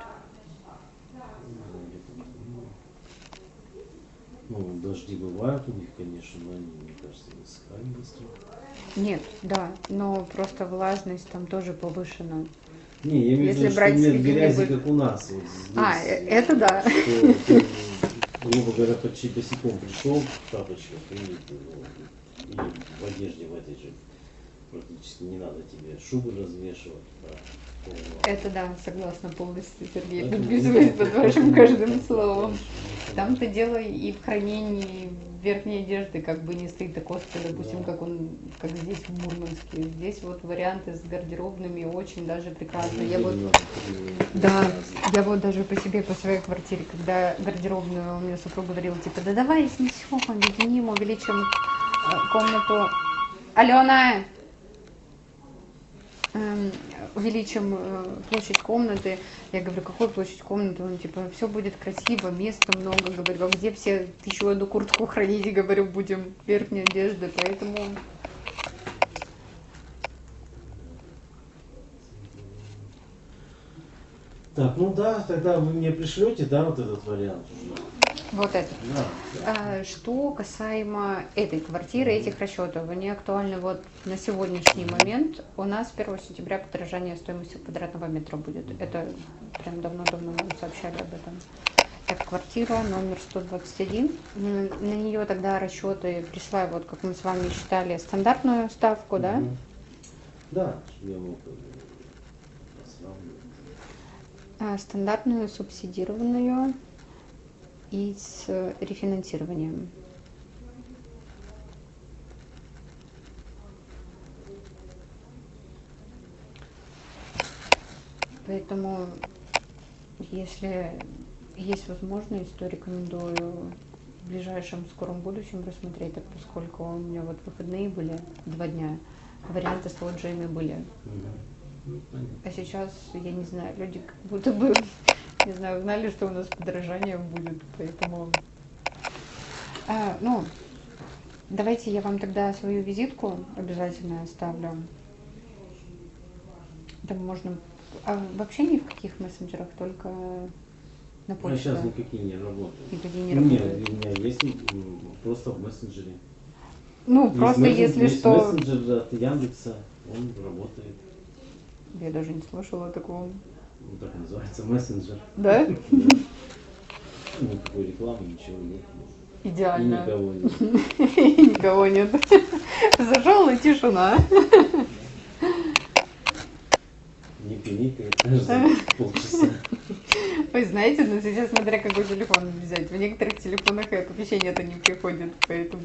S3: Ну, дожди бывают у них, конечно, но они, мне кажется, не высыхают быстро.
S1: Нет, да, но просто влажность там тоже повышена.
S3: Не, я имею в виду, что нет грязи, как у нас. Вот здесь,
S1: а, это да.
S3: Что ты, грубо говоря, почти босиком пришел в тапочках и, и в одежде в этой же. Практически не надо тебе шубы развешивать. Да,
S1: это да, согласна полностью, Сергей. Подписываюсь под вашим каждым словом. Там-то дело и в хранении верхней одежды как бы не стоит такого, допустим, да. как он, как здесь в Мурманске. Здесь вот варианты с гардеробными очень даже прекрасные. Я вот, да, я вот даже по себе, по своей квартире, когда гардеробную у меня супруг говорил, типа, да давай снесем, объединим, увеличим комнату. Алена! Увеличим площадь комнаты. Я говорю, какую площадь комнаты? Он типа, все будет красиво, места много. Говорю, а где все еще одну куртку хранить? Говорю, будем верхней одежды, поэтому...
S3: Так, ну да, тогда вы мне пришлете, да, вот этот вариант уже.
S1: Вот это.
S3: Да.
S1: А, что касаемо этой квартиры, этих расчетов, они актуальны вот на сегодняшний момент. У нас первого сентября подорожание стоимости квадратного метра будет. Это прям давно-давно нам сообщали об этом. Это квартира номер сто двадцать один. М, На нее тогда расчеты пришла, вот как мы с вами считали, стандартную ставку, да?
S3: Мгм. Да, чтобы я мог э, сравнивать.
S1: А, стандартную, субсидированную и с э, рефинансированием. Поэтому, если есть возможность, то рекомендую в ближайшем скором будущем рассмотреть, так поскольку у меня вот выходные были два дня, варианты с лоджиями были.
S3: Мгм. Ну, понятно.
S1: А сейчас, я не знаю, люди как будто бы, не знаю, узнали, что у нас подорожание будет, поэтому... А, ну, давайте я вам тогда свою визитку обязательно оставлю. Там можно... А вообще ни в каких мессенджерах, только на
S3: А
S1: почту.
S3: сейчас никакие не работают.
S1: Никакие не
S3: У меня,
S1: работают.
S3: у меня есть м, просто в мессенджере.
S1: Ну,
S3: Есть
S1: просто
S3: мессен-
S1: если
S3: есть
S1: что...
S3: мессенджер от Яндекса, он работает.
S1: Я даже не слышала о таком.
S3: Ну, так называется мессенджер.
S1: Да?
S3: Да. Никакой рекламы, ничего нет. И
S1: Идеально.
S3: никого нет.
S1: Никого нет. Зашел и тишина.
S3: Не пиникает каждые полчаса.
S1: Вы знаете, но сейчас смотря какой телефон взять. В некоторых телефонах и оповещения-то не приходит, поэтому...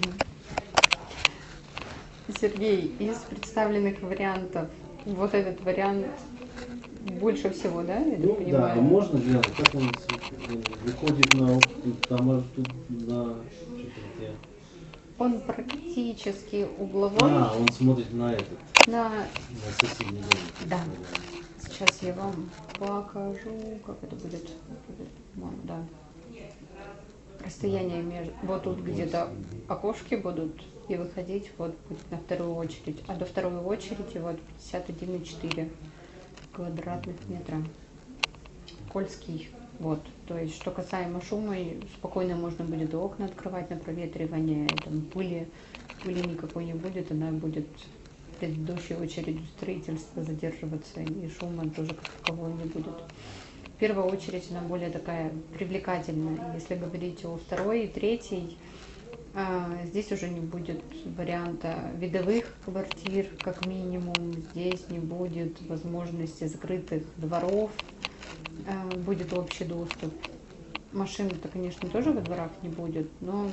S1: Сергей, из представленных вариантов, вот этот вариант больше всего, да, я так
S3: Ну да,
S1: понимаю?
S3: а можно глянуть, как он с- выходит на тут, там аж тут на что-то где.
S1: Он практически угловой.
S3: А, он смотрит на этот,
S1: На...
S3: на соседний дом.
S1: Да. Сейчас я вам покажу, как это будет. По-моему, да. Расстояние между... Вот тут где-то окошки будут и выходить вот будет на вторую очередь. А до второй очереди вот пятьдесят один и четыре квадратных метра. Кольский. Вот. То есть, что касаемо шума, и спокойно можно будет и окна открывать на проветривание, и там пыли, пыли никакой не будет, она будет в предыдущей очереди строительства задерживаться, и шума тоже как такового не будет. В первую очередь она более такая привлекательная. Если говорить о второй и третьей, а, здесь уже не будет варианта видовых квартир, как минимум. Здесь не будет возможности закрытых дворов, а, будет общий доступ. Машин-то, конечно, тоже во дворах не будет, но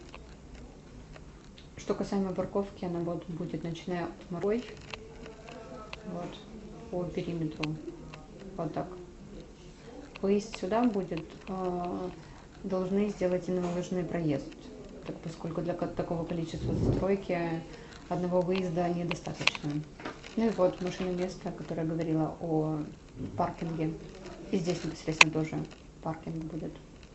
S1: что касаемо парковки, она вот будет начиная от Морой, вот, по периметру, вот так. Выезд сюда будет, а, должны сделать иномолыжный проезд, так, поскольку для ко- такого количества застройки одного выезда недостаточно. Ну и вот машина место, которое говорила о паркинге. И здесь непосредственно тоже паркинг будет.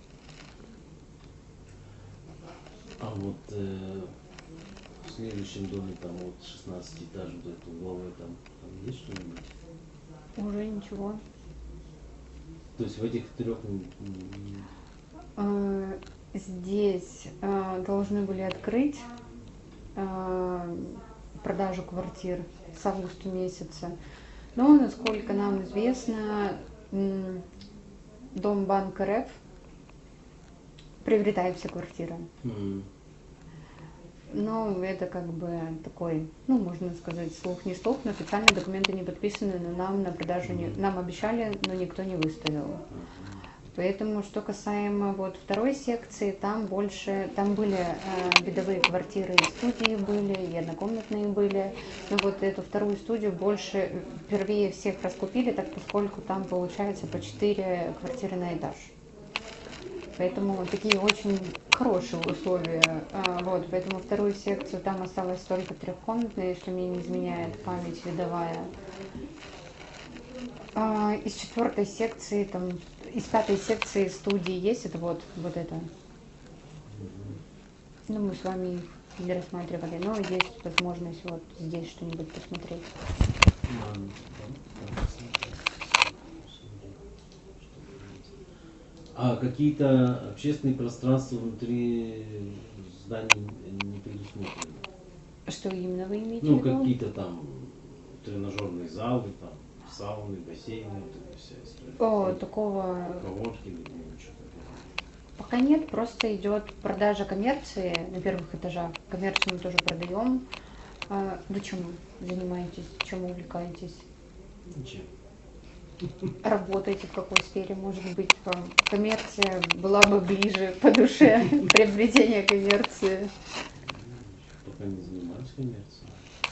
S3: А вот э, в следующем доме, там вот шестнадцатый этаж, вот этот угловой, там, там есть что-нибудь?
S1: Уже ничего.
S3: То есть в этих трех м,
S1: А, Здесь а, должны были открыть а, продажу квартир с августа месяца. Но, насколько нам известно, м, Дом Банк РФ приобретает все квартиры.
S3: м,
S1: Но это как бы такой, ну, можно сказать, слух не слух, но официальные документы не подписаны, но нам на продажу не, нам обещали, но никто не выставил. Поэтому, что касаемо вот второй секции, там больше, там были э, видовые квартиры, и студии были, и однокомнатные были. Но вот эту вторую студию больше, впервые всех раскупили, так поскольку там получается по четыре квартиры на этаж. Поэтому такие очень хорошие условия. А, вот, поэтому вторую секцию там осталось только трехкомнатная, если мне не изменяет память видовая. А, из четвертой секции, там, из пятой секции студии есть, это вот, вот это. Ну, мы с вами их не рассматривали, но есть возможность вот здесь что-нибудь посмотреть.
S3: ладно, там, там посмотрим. А какие-то общественные пространства внутри зданий не предусмотрены?
S1: Что именно вы имеете в
S3: Ну,
S1: виду?
S3: какие-то там тренажерные залы, там, сауны, бассейны, вот эта вся история.
S1: О, такого...
S3: Коворкинг, ну, что такое.
S1: Пока нет, просто идет продажа коммерции на первых этажах. Коммерцию мы тоже продаем. А вы чем занимаетесь, чем увлекаетесь?
S3: Ничем.
S1: Работаете в какой сфере? Может быть, вам коммерция была бы ближе по душе, приобретение коммерции?
S3: Пока не занимаюсь коммерцией.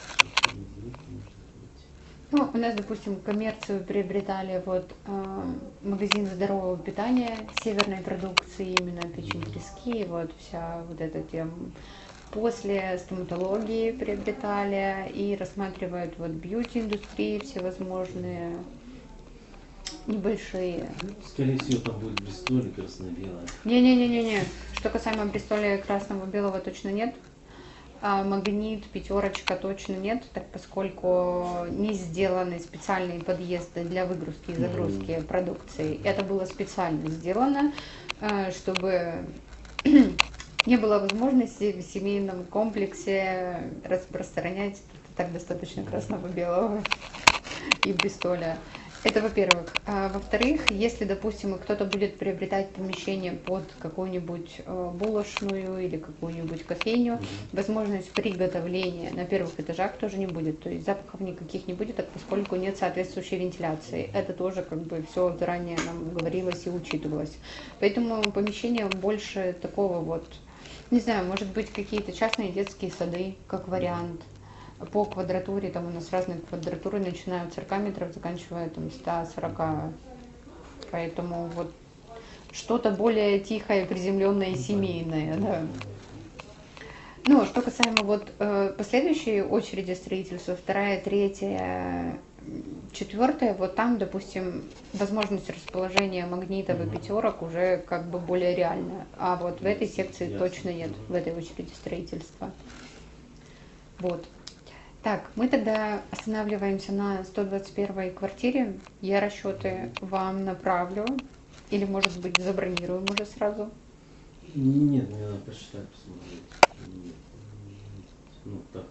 S1: Ну, у нас, допустим, коммерцию приобретали вот э, магазин здорового питания, северной продукции, именно печень трески, вот вся вот эта тема. После стоматологии приобретали и рассматривают вот бьюти-индустрии всевозможные, небольшие.
S3: Скорее всего, там будет Бристоль и красно-белое.
S1: Не-не-не-не-не. Что касаемо Бристоля красного белого точно нет. А магнит, пятерочка точно нет, так поскольку не сделаны специальные подъезды для выгрузки и загрузки mm-hmm. продукции. Это было специально сделано, чтобы не было возможности в семейном комплексе распространять так достаточно красного белого и Бристоля. Это во-первых. А, во-вторых, если, допустим, кто-то будет приобретать помещение под какую-нибудь э, булочную или какую-нибудь кофейню, mm-hmm. возможность приготовления на первых этажах тоже не будет. То есть запахов никаких не будет, так поскольку нет соответствующей вентиляции. Это тоже как бы все заранее нам говорилось и учитывалось. Поэтому помещение больше такого вот, не знаю, может быть, какие-то частные детские сады, как вариант. По квадратуре, там у нас разные квадратуры, начиная от сорока метров, заканчивая там ста сорока. Поэтому вот что-то более тихое, приземленное, семейное, да. Ну, что касаемо вот э, последующей очереди строительства, вторая, третья, четвертая, вот там, допустим, возможность расположения магнитов и пятерок уже как бы более реальна. А вот в этой секции точно нет, в этой очереди строительства. Вот. Так, мы тогда останавливаемся на сто двадцать первой квартире. Я расчеты вам направлю. Или, может быть, забронируем уже сразу?
S3: Нет, мне надо посчитать, посмотреть. Нет. Ну, так.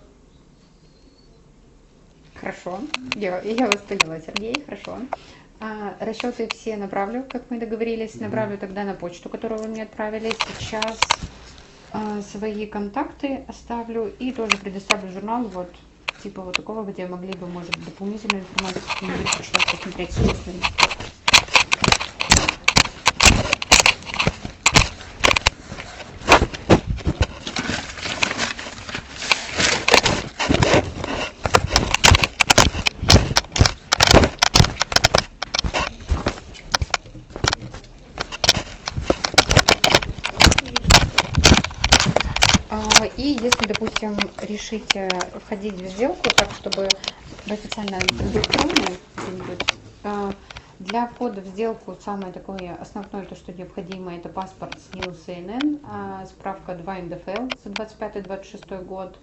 S1: Хорошо. Я, я вас поняла, Сергей, хорошо. А, расчеты все направлю, как мы договорились. Направлю тогда на почту, которую вы мне отправили. Сейчас а, свои контакты оставлю и тоже предоставлю журнал, вот, типа вот такого, где могли бы, может, дополнительную информацию посмотреть собственно. И если, допустим, решите входить в сделку так, чтобы в официально зарегистрированное где-нибудь, для входа в сделку самое такое основное, то, что необходимо, это паспорт с эн ай эл эс эн эн, справка два эн дэ эф эл за двадцать пятый — двадцать шестой год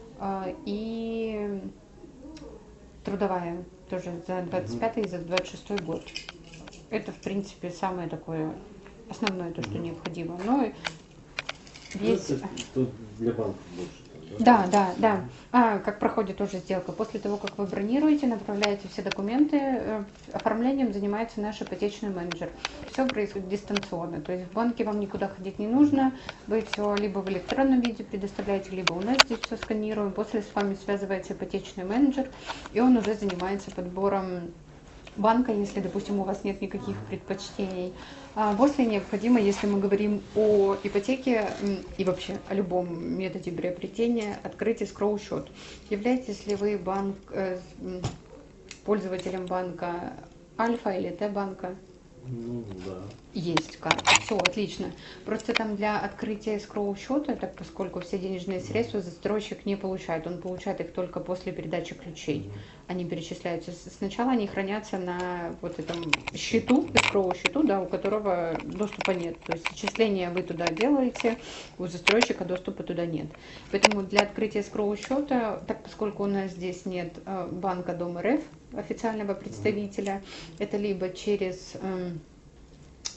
S1: и трудовая тоже за двадцать пятый и за двадцать шестой год. Это, в принципе, самое такое основное, то, что необходимо. Но есть...
S3: Это для банка больше.
S1: Да, да, да. А, как проходит тоже сделка. После того, как вы бронируете, направляете все документы, оформлением занимается наш ипотечный менеджер. Все происходит дистанционно. То есть в банке вам никуда ходить не нужно. Вы все либо в электронном виде предоставляете, либо у нас здесь все сканируем. После с вами связывается ипотечный менеджер, и он уже занимается подбором банка, если, допустим, у вас нет никаких предпочтений. А после необходимо, если мы говорим о ипотеке и вообще о любом методе приобретения, открыть эскроу-счет. Являетесь ли вы банк, э, пользователем банка Альфа или Т-банка?
S3: Ну, да.
S1: Есть карта. Все, отлично. Просто там для открытия эскроу счета, так поскольку все денежные средства застройщик не получает, он получает их только после передачи ключей. Mm-hmm. Они перечисляются. Сначала они хранятся на вот этом счету, эскроу счету, да, у которого доступа нет. То есть зачисления вы туда делаете, у застройщика доступа туда нет. Поэтому для открытия эскроу счета, так поскольку у нас здесь нет э, банка Дом эр эф, официального представителя, mm-hmm. это либо через... Э,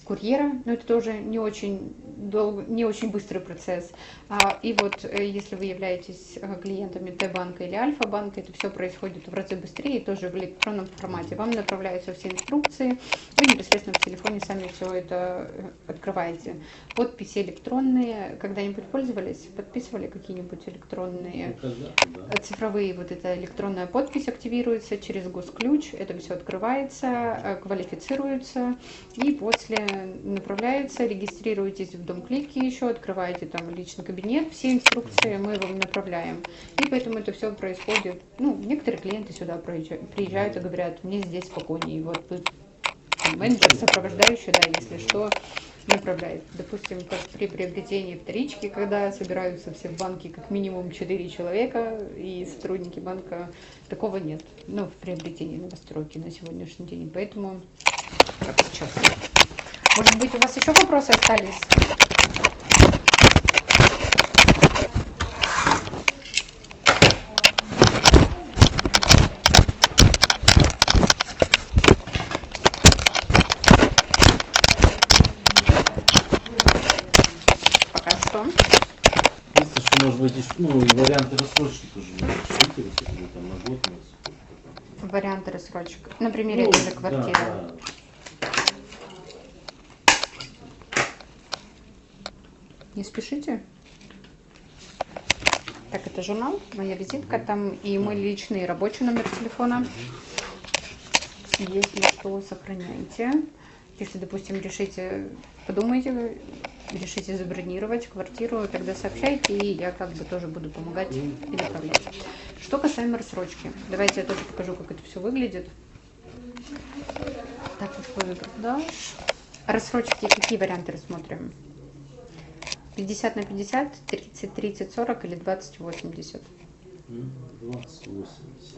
S1: курьера, но это тоже не очень долго, не очень быстрый процесс. А, и вот если вы являетесь клиентами Т-банка или Альфа-банка, это все происходит в разы быстрее, тоже в электронном формате. Вам направляются все инструкции, вы непосредственно в телефоне сами все это открываете. Подписи электронные, когда-нибудь пользовались, подписывали какие-нибудь электронные,
S3: да.
S1: цифровые, вот эта электронная подпись активируется через госключ, это все открывается, квалифицируется, и после направляется, регистрируетесь в Дом-клике еще, открываете там личный кабинет, все инструкции мы вам направляем. И поэтому это все происходит, ну, некоторые клиенты сюда приезжают и говорят, мне здесь спокойнее, вот вы менеджер, сопровождающий, да, если что, направляет. Допустим, как при приобретении вторички, когда собираются все в банке как минимум четыре человека, и сотрудники банка, такого нет, ну, в приобретении новостройки на сегодняшний день. Поэтому как сейчас. Может быть, у вас еще вопросы остались? Пока что.
S3: Если что, может быть, еще, ну, и варианты рассрочки тоже можно учитывать, если там на год, на сколько там.
S1: Варианты рассрочек. На примере
S3: Ну,
S1: этой же квартиры.
S3: Да, да.
S1: Не спешите. Так, это журнал, моя визитка там и мой личный рабочий номер телефона. Если что, сохраняйте. Если, допустим, решите, подумайте, решите забронировать квартиру, тогда сообщайте, и я как бы тоже буду помогать и направлять. Что касаемо рассрочки, давайте я тоже покажу, как это все выглядит. Так, условия продаж. Рассрочки, какие варианты рассмотрим? пятьдесят на пятьдесят, тридцать, тридцать, сорок или двадцать, восемьдесят?
S3: двадцать, восемьдесят.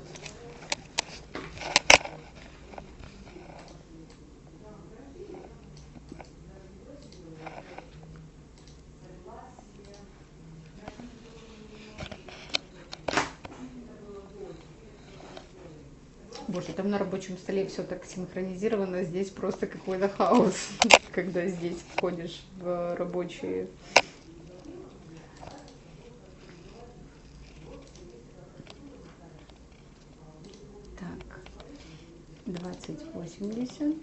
S1: Боже, там на рабочем столе все так синхронизировано, здесь просто какой-то хаос, когда здесь входишь в рабочие. Так, двадцать, восемьдесят.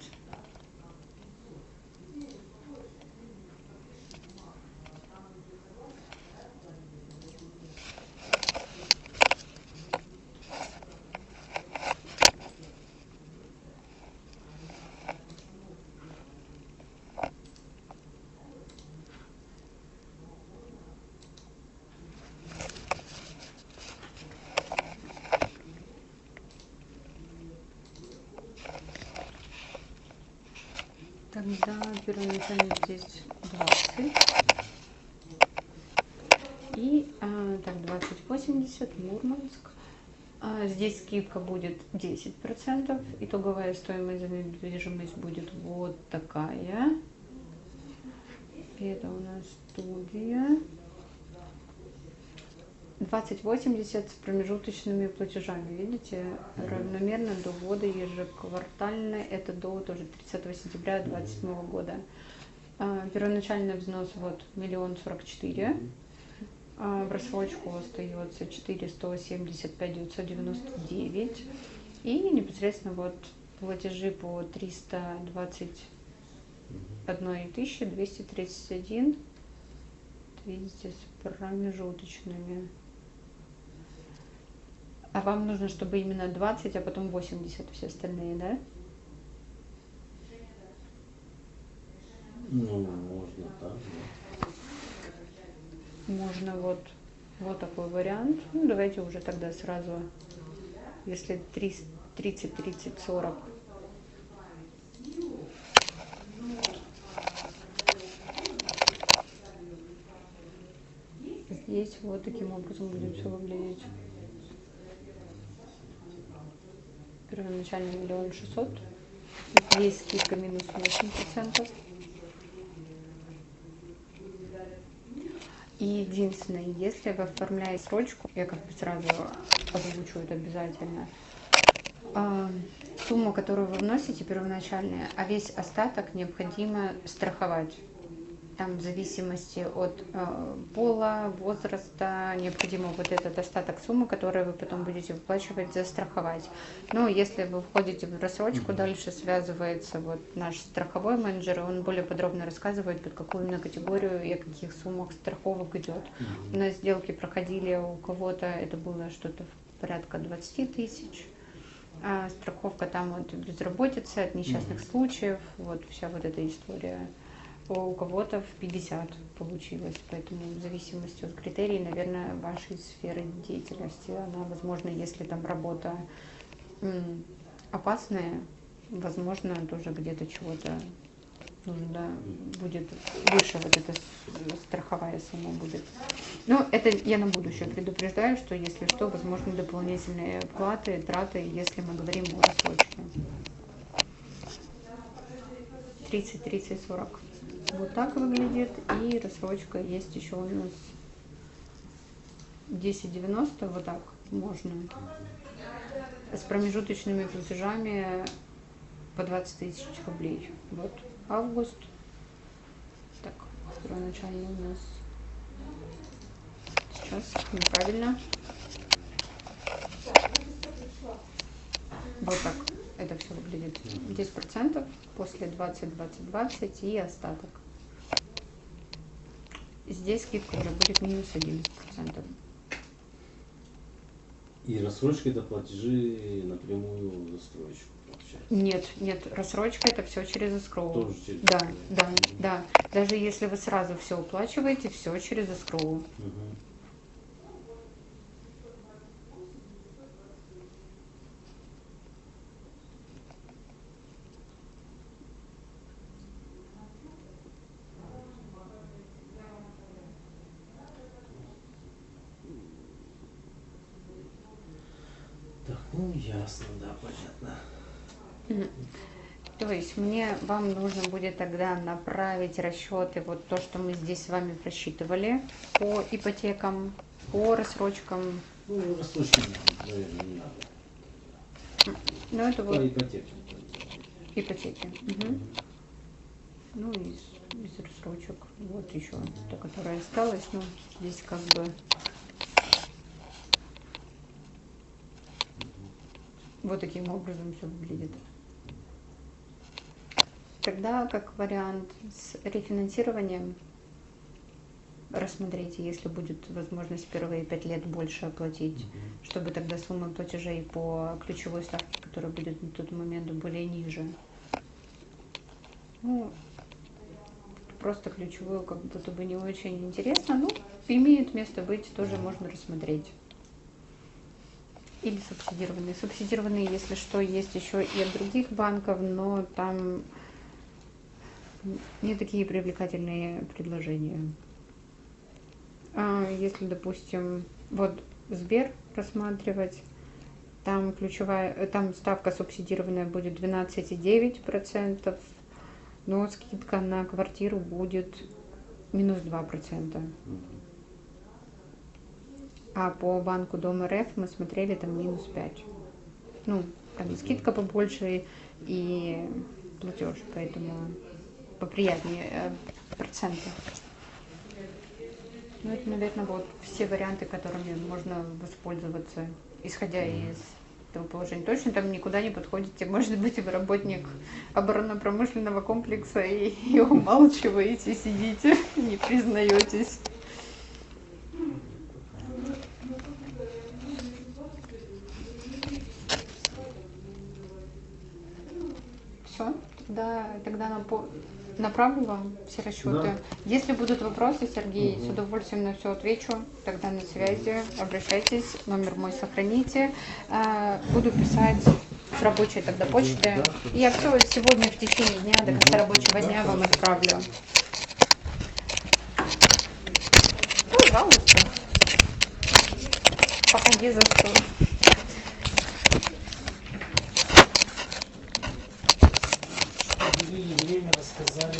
S1: Тогда первоначально здесь двадцать. И а, так, двадцать, восемьдесят, Мурманск. А, здесь скидка будет десять процентов. Итоговая стоимость за недвижимость будет вот такая. Это у нас студия. двадцать восемьдесят с промежуточными платежами, видите, равномерно до ввода ежеквартально, это до тоже тридцатого сентября две тысячи двадцать седьмого года. А, первоначальный взнос вот миллион сорок четыре, а, в рассрочку остается четыре сто семьдесят пять девятьсот девяносто девять, и непосредственно вот платежи по триста двадцать одна тысяча двести тридцать один, видите, с промежуточными. А вам нужно, чтобы именно двадцать, а потом восемьдесят все остальные, да?
S3: Ну, можно так, да.
S1: Можно вот, вот такой вариант. Ну, давайте уже тогда сразу, если тридцать, тридцать, сорок. Здесь вот таким образом будет все выглядеть. Первоначально миллион шестьсот. Есть скидка минус восемь процентов. И единственное, если вы оформляете срочку, я как бы сразу озвучу это обязательно, а, сумму, которую вы вносите первоначальная, а весь остаток необходимо страховать. Там в зависимости от э, пола, возраста, необходимо вот этот остаток суммы, который вы потом будете выплачивать, застраховать. Но если вы входите в рассрочку, дальше связывается вот наш страховой менеджер, и он более подробно рассказывает, под какую именно категорию и о каких суммах страховок идет. У нас сделки проходили, у кого-то это было что-то порядка двадцать тысяч. А страховка там от безработицы, от несчастных случаев, вот вся вот эта история. У кого-то в пятьдесят получилось, поэтому в зависимости от критерий, наверное, вашей сферы деятельности, она, возможно, если там работа м, опасная, возможно, тоже где-то чего-то нужно будет выше, вот эта страховая сумма будет. Но это я на будущее предупреждаю, что если что, возможно, дополнительные платы, траты, если мы говорим о рассрочке. тридцать, тридцать, сорок. Вот так выглядит. И рассрочка есть еще у нас десять девяносто, вот так можно. С промежуточными платежами по двадцать тысяч рублей. Вот август. Так, первоначально у нас сейчас неправильно. Вот так это все выглядит. десять процентов после двадцать, двадцать, двадцать и остаток. Здесь скидка уже будет минус одиннадцать процентов.
S3: И рассрочка это платежи напрямую в застройщику, получается?
S1: Нет, нет, рассрочка это все через эскроу.
S3: Тоже через
S1: Да,
S3: эскроу.
S1: да, да. Даже если вы сразу все уплачиваете, все через эскроу.
S3: Угу. Так, ну ясно, да, понятно.
S1: Мгм. То есть мне вам нужно будет тогда направить расчеты, вот то, что мы здесь с вами просчитывали по ипотекам, по рассрочкам.
S3: Ну, рассрочки, наверное, не надо.
S1: Ну, это
S3: По
S1: вот
S3: ипотеке.
S1: ипотеки. Мгм. Ну, из, из рассрочек. Вот еще та, которая осталась. Ну, здесь как бы вот таким образом все выглядит. Тогда, как вариант с рефинансированием, рассмотрите, если будет возможность первые пять лет больше оплатить,
S3: Мгм.
S1: чтобы тогда суммы платежей по ключевой ставке, которая будет на тот момент, были ниже. Ну, просто ключевую как будто бы не очень интересно, ну, имеет место быть, тоже можно рассмотреть. Или субсидированные. Субсидированные, если что, есть еще и от других банков, но там не такие привлекательные предложения. А если, допустим, вот Сбер рассматривать, там ключевая, там ставка субсидированная будет двенадцать целых девять десятых процента, но скидка на квартиру будет минус два процента. А по банку Дом РФ мы смотрели, там минус пять. Ну, там скидка побольше и платеж, поэтому поприятнее э, проценты. Ну, это, наверное, вот все варианты, которыми можно воспользоваться, исходя из этого положения. Точно там никуда не подходите. Может быть, вы работник оборонно-промышленного комплекса и, и умалчиваете, сидите, не признаетесь. Все, тогда, тогда на по... направлю вам все расчеты.
S3: Да.
S1: Если будут вопросы, Сергей,
S3: Угу.
S1: с удовольствием на все отвечу. Тогда на связи, обращайтесь, номер мой сохраните. А, Буду писать с рабочей тогда почты.
S3: Да.
S1: Я все сегодня в течение дня, до конца рабочего дня вам отправлю. Пожалуйста. Походи за стол.
S4: Время рассказали.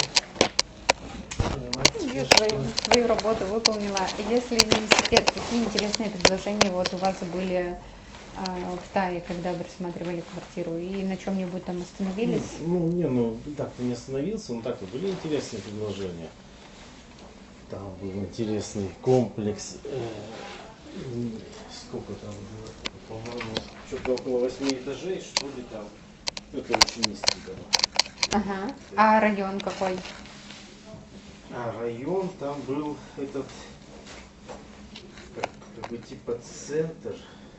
S1: Я свою, свою работу выполнила. Если не секрет, какие интересные предложения вот у вас были а, в Тае, когда вы рассматривали квартиру, и на чем-нибудь там остановились?
S3: Ну, ну, не, ну, так-то не остановился, но так-то были интересные предложения. Там был интересный комплекс. э, м, Сколько там было? По-моему, что-то около восьми этажей, что ли там. Это очень низкий дом.
S1: Ага. А район какой?
S3: А район там был этот, как, как бы типа центр.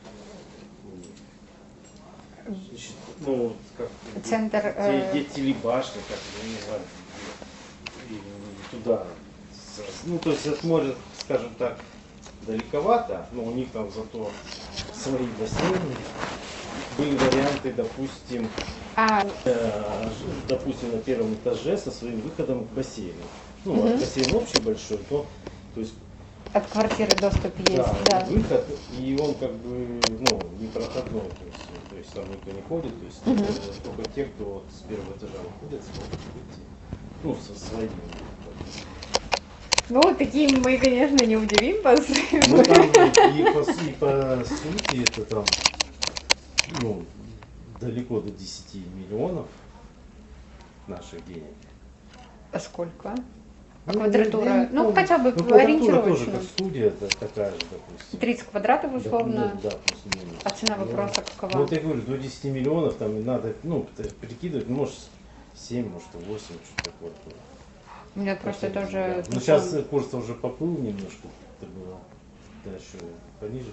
S3: Значит, ну, вот как
S1: Центр,
S3: где,
S1: э,
S3: где телебашня, как я не знаю, и, и туда. с- Ну, то есть от моря, скажем так, далековато, но у них там зато свои бассейны. Были варианты, допустим,
S1: А,
S3: э, допустим, на первом этаже со своим выходом к бассейну. Ну,
S1: Мгм.
S3: бассейн общий большой, то, то есть
S1: от квартиры доступ есть,
S3: да,
S1: да.
S3: выход, и он как бы, ну, непроходной, то есть, то есть там никто не ходит, то есть
S1: Мгм.
S3: э, только те, кто вот с первого этажа выходит, смогут выйти, ну, со своими.
S1: Ну, таким мы, конечно, не удивим вас.
S3: Ну, там и по, су- и по сути это там, ну, далеко до десяти миллионов наших денег.
S1: А сколько? А
S3: Ну,
S1: квадратура?
S3: я не
S1: Ну,
S3: помню.
S1: хотя бы
S3: Ну, квадратура
S1: ориентировочно.
S3: тоже как студия, это такая же, допустим.
S1: тридцать квадратов
S3: Да,
S1: условно.
S3: ну, да, плюс-минус.
S1: А цена
S3: Ну,
S1: вопроса
S3: Ну,
S1: какова?
S3: вот я говорю, до десяти миллионов там и надо, ну, т- прикидывать, может, семь, может, восемь, что такое.
S1: У меня просто
S3: Такое,
S1: тоже...
S3: да. Ну, сейчас курс уже поплыл немножко, это было дальше пониже.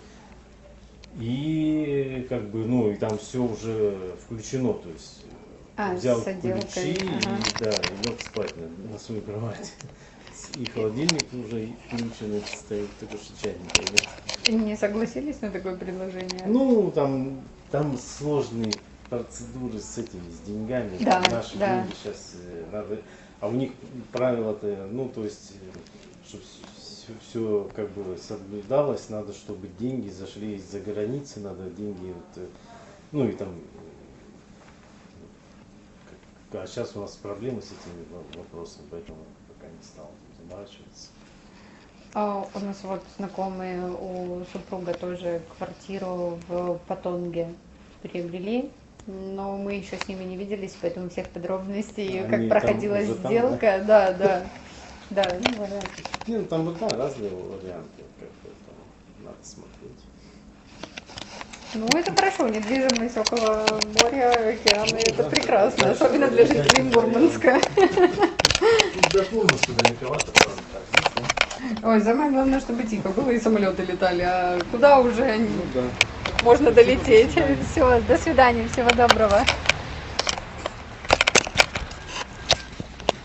S3: И как бы, ну, и там все уже включено, то есть
S1: А,
S3: взял
S1: с отделкой,
S3: ключи
S1: ага.
S3: и, да, и лег спать на, на свою кровать. И холодильник уже включенный стоит, только что чайник появился.
S1: Не согласились на такое предложение?
S3: Ну, там, там сложные процедуры с этими, с деньгами.
S1: Да,
S3: Там наши
S1: да.
S3: деньги сейчас надо. А у них правила-то, ну, то есть, чтобы все как бы соблюдалось, надо, чтобы деньги зашли из-за границы, надо деньги, вот, э, ну и там. как- А сейчас у нас проблемы с этими во- вопросами, поэтому пока не стал заморачиваться.
S1: А у нас вот знакомые у супруга тоже квартиру в Патонге приобрели, но мы еще с ними не виделись, поэтому всех подробностей,
S3: Они
S1: как
S3: там
S1: проходила
S3: уже там,
S1: сделка, да, да, да.
S3: Ну, варианты. Не, ну там да, разные варианты, как бы, там, надо смотреть.
S1: Ну, это хорошо, недвижимость около моря, океана, это
S3: Да,
S1: прекрасно,
S3: да,
S1: особенно
S3: да,
S1: для
S3: да,
S1: жителей
S3: да,
S1: Мурманска.
S3: До Мурманска далековато, правда, так.
S1: Ой, самое главное, чтобы тихо было и самолеты летали, а куда уже
S3: Ну да.
S1: можно долететь. Все, до свидания, всего доброго.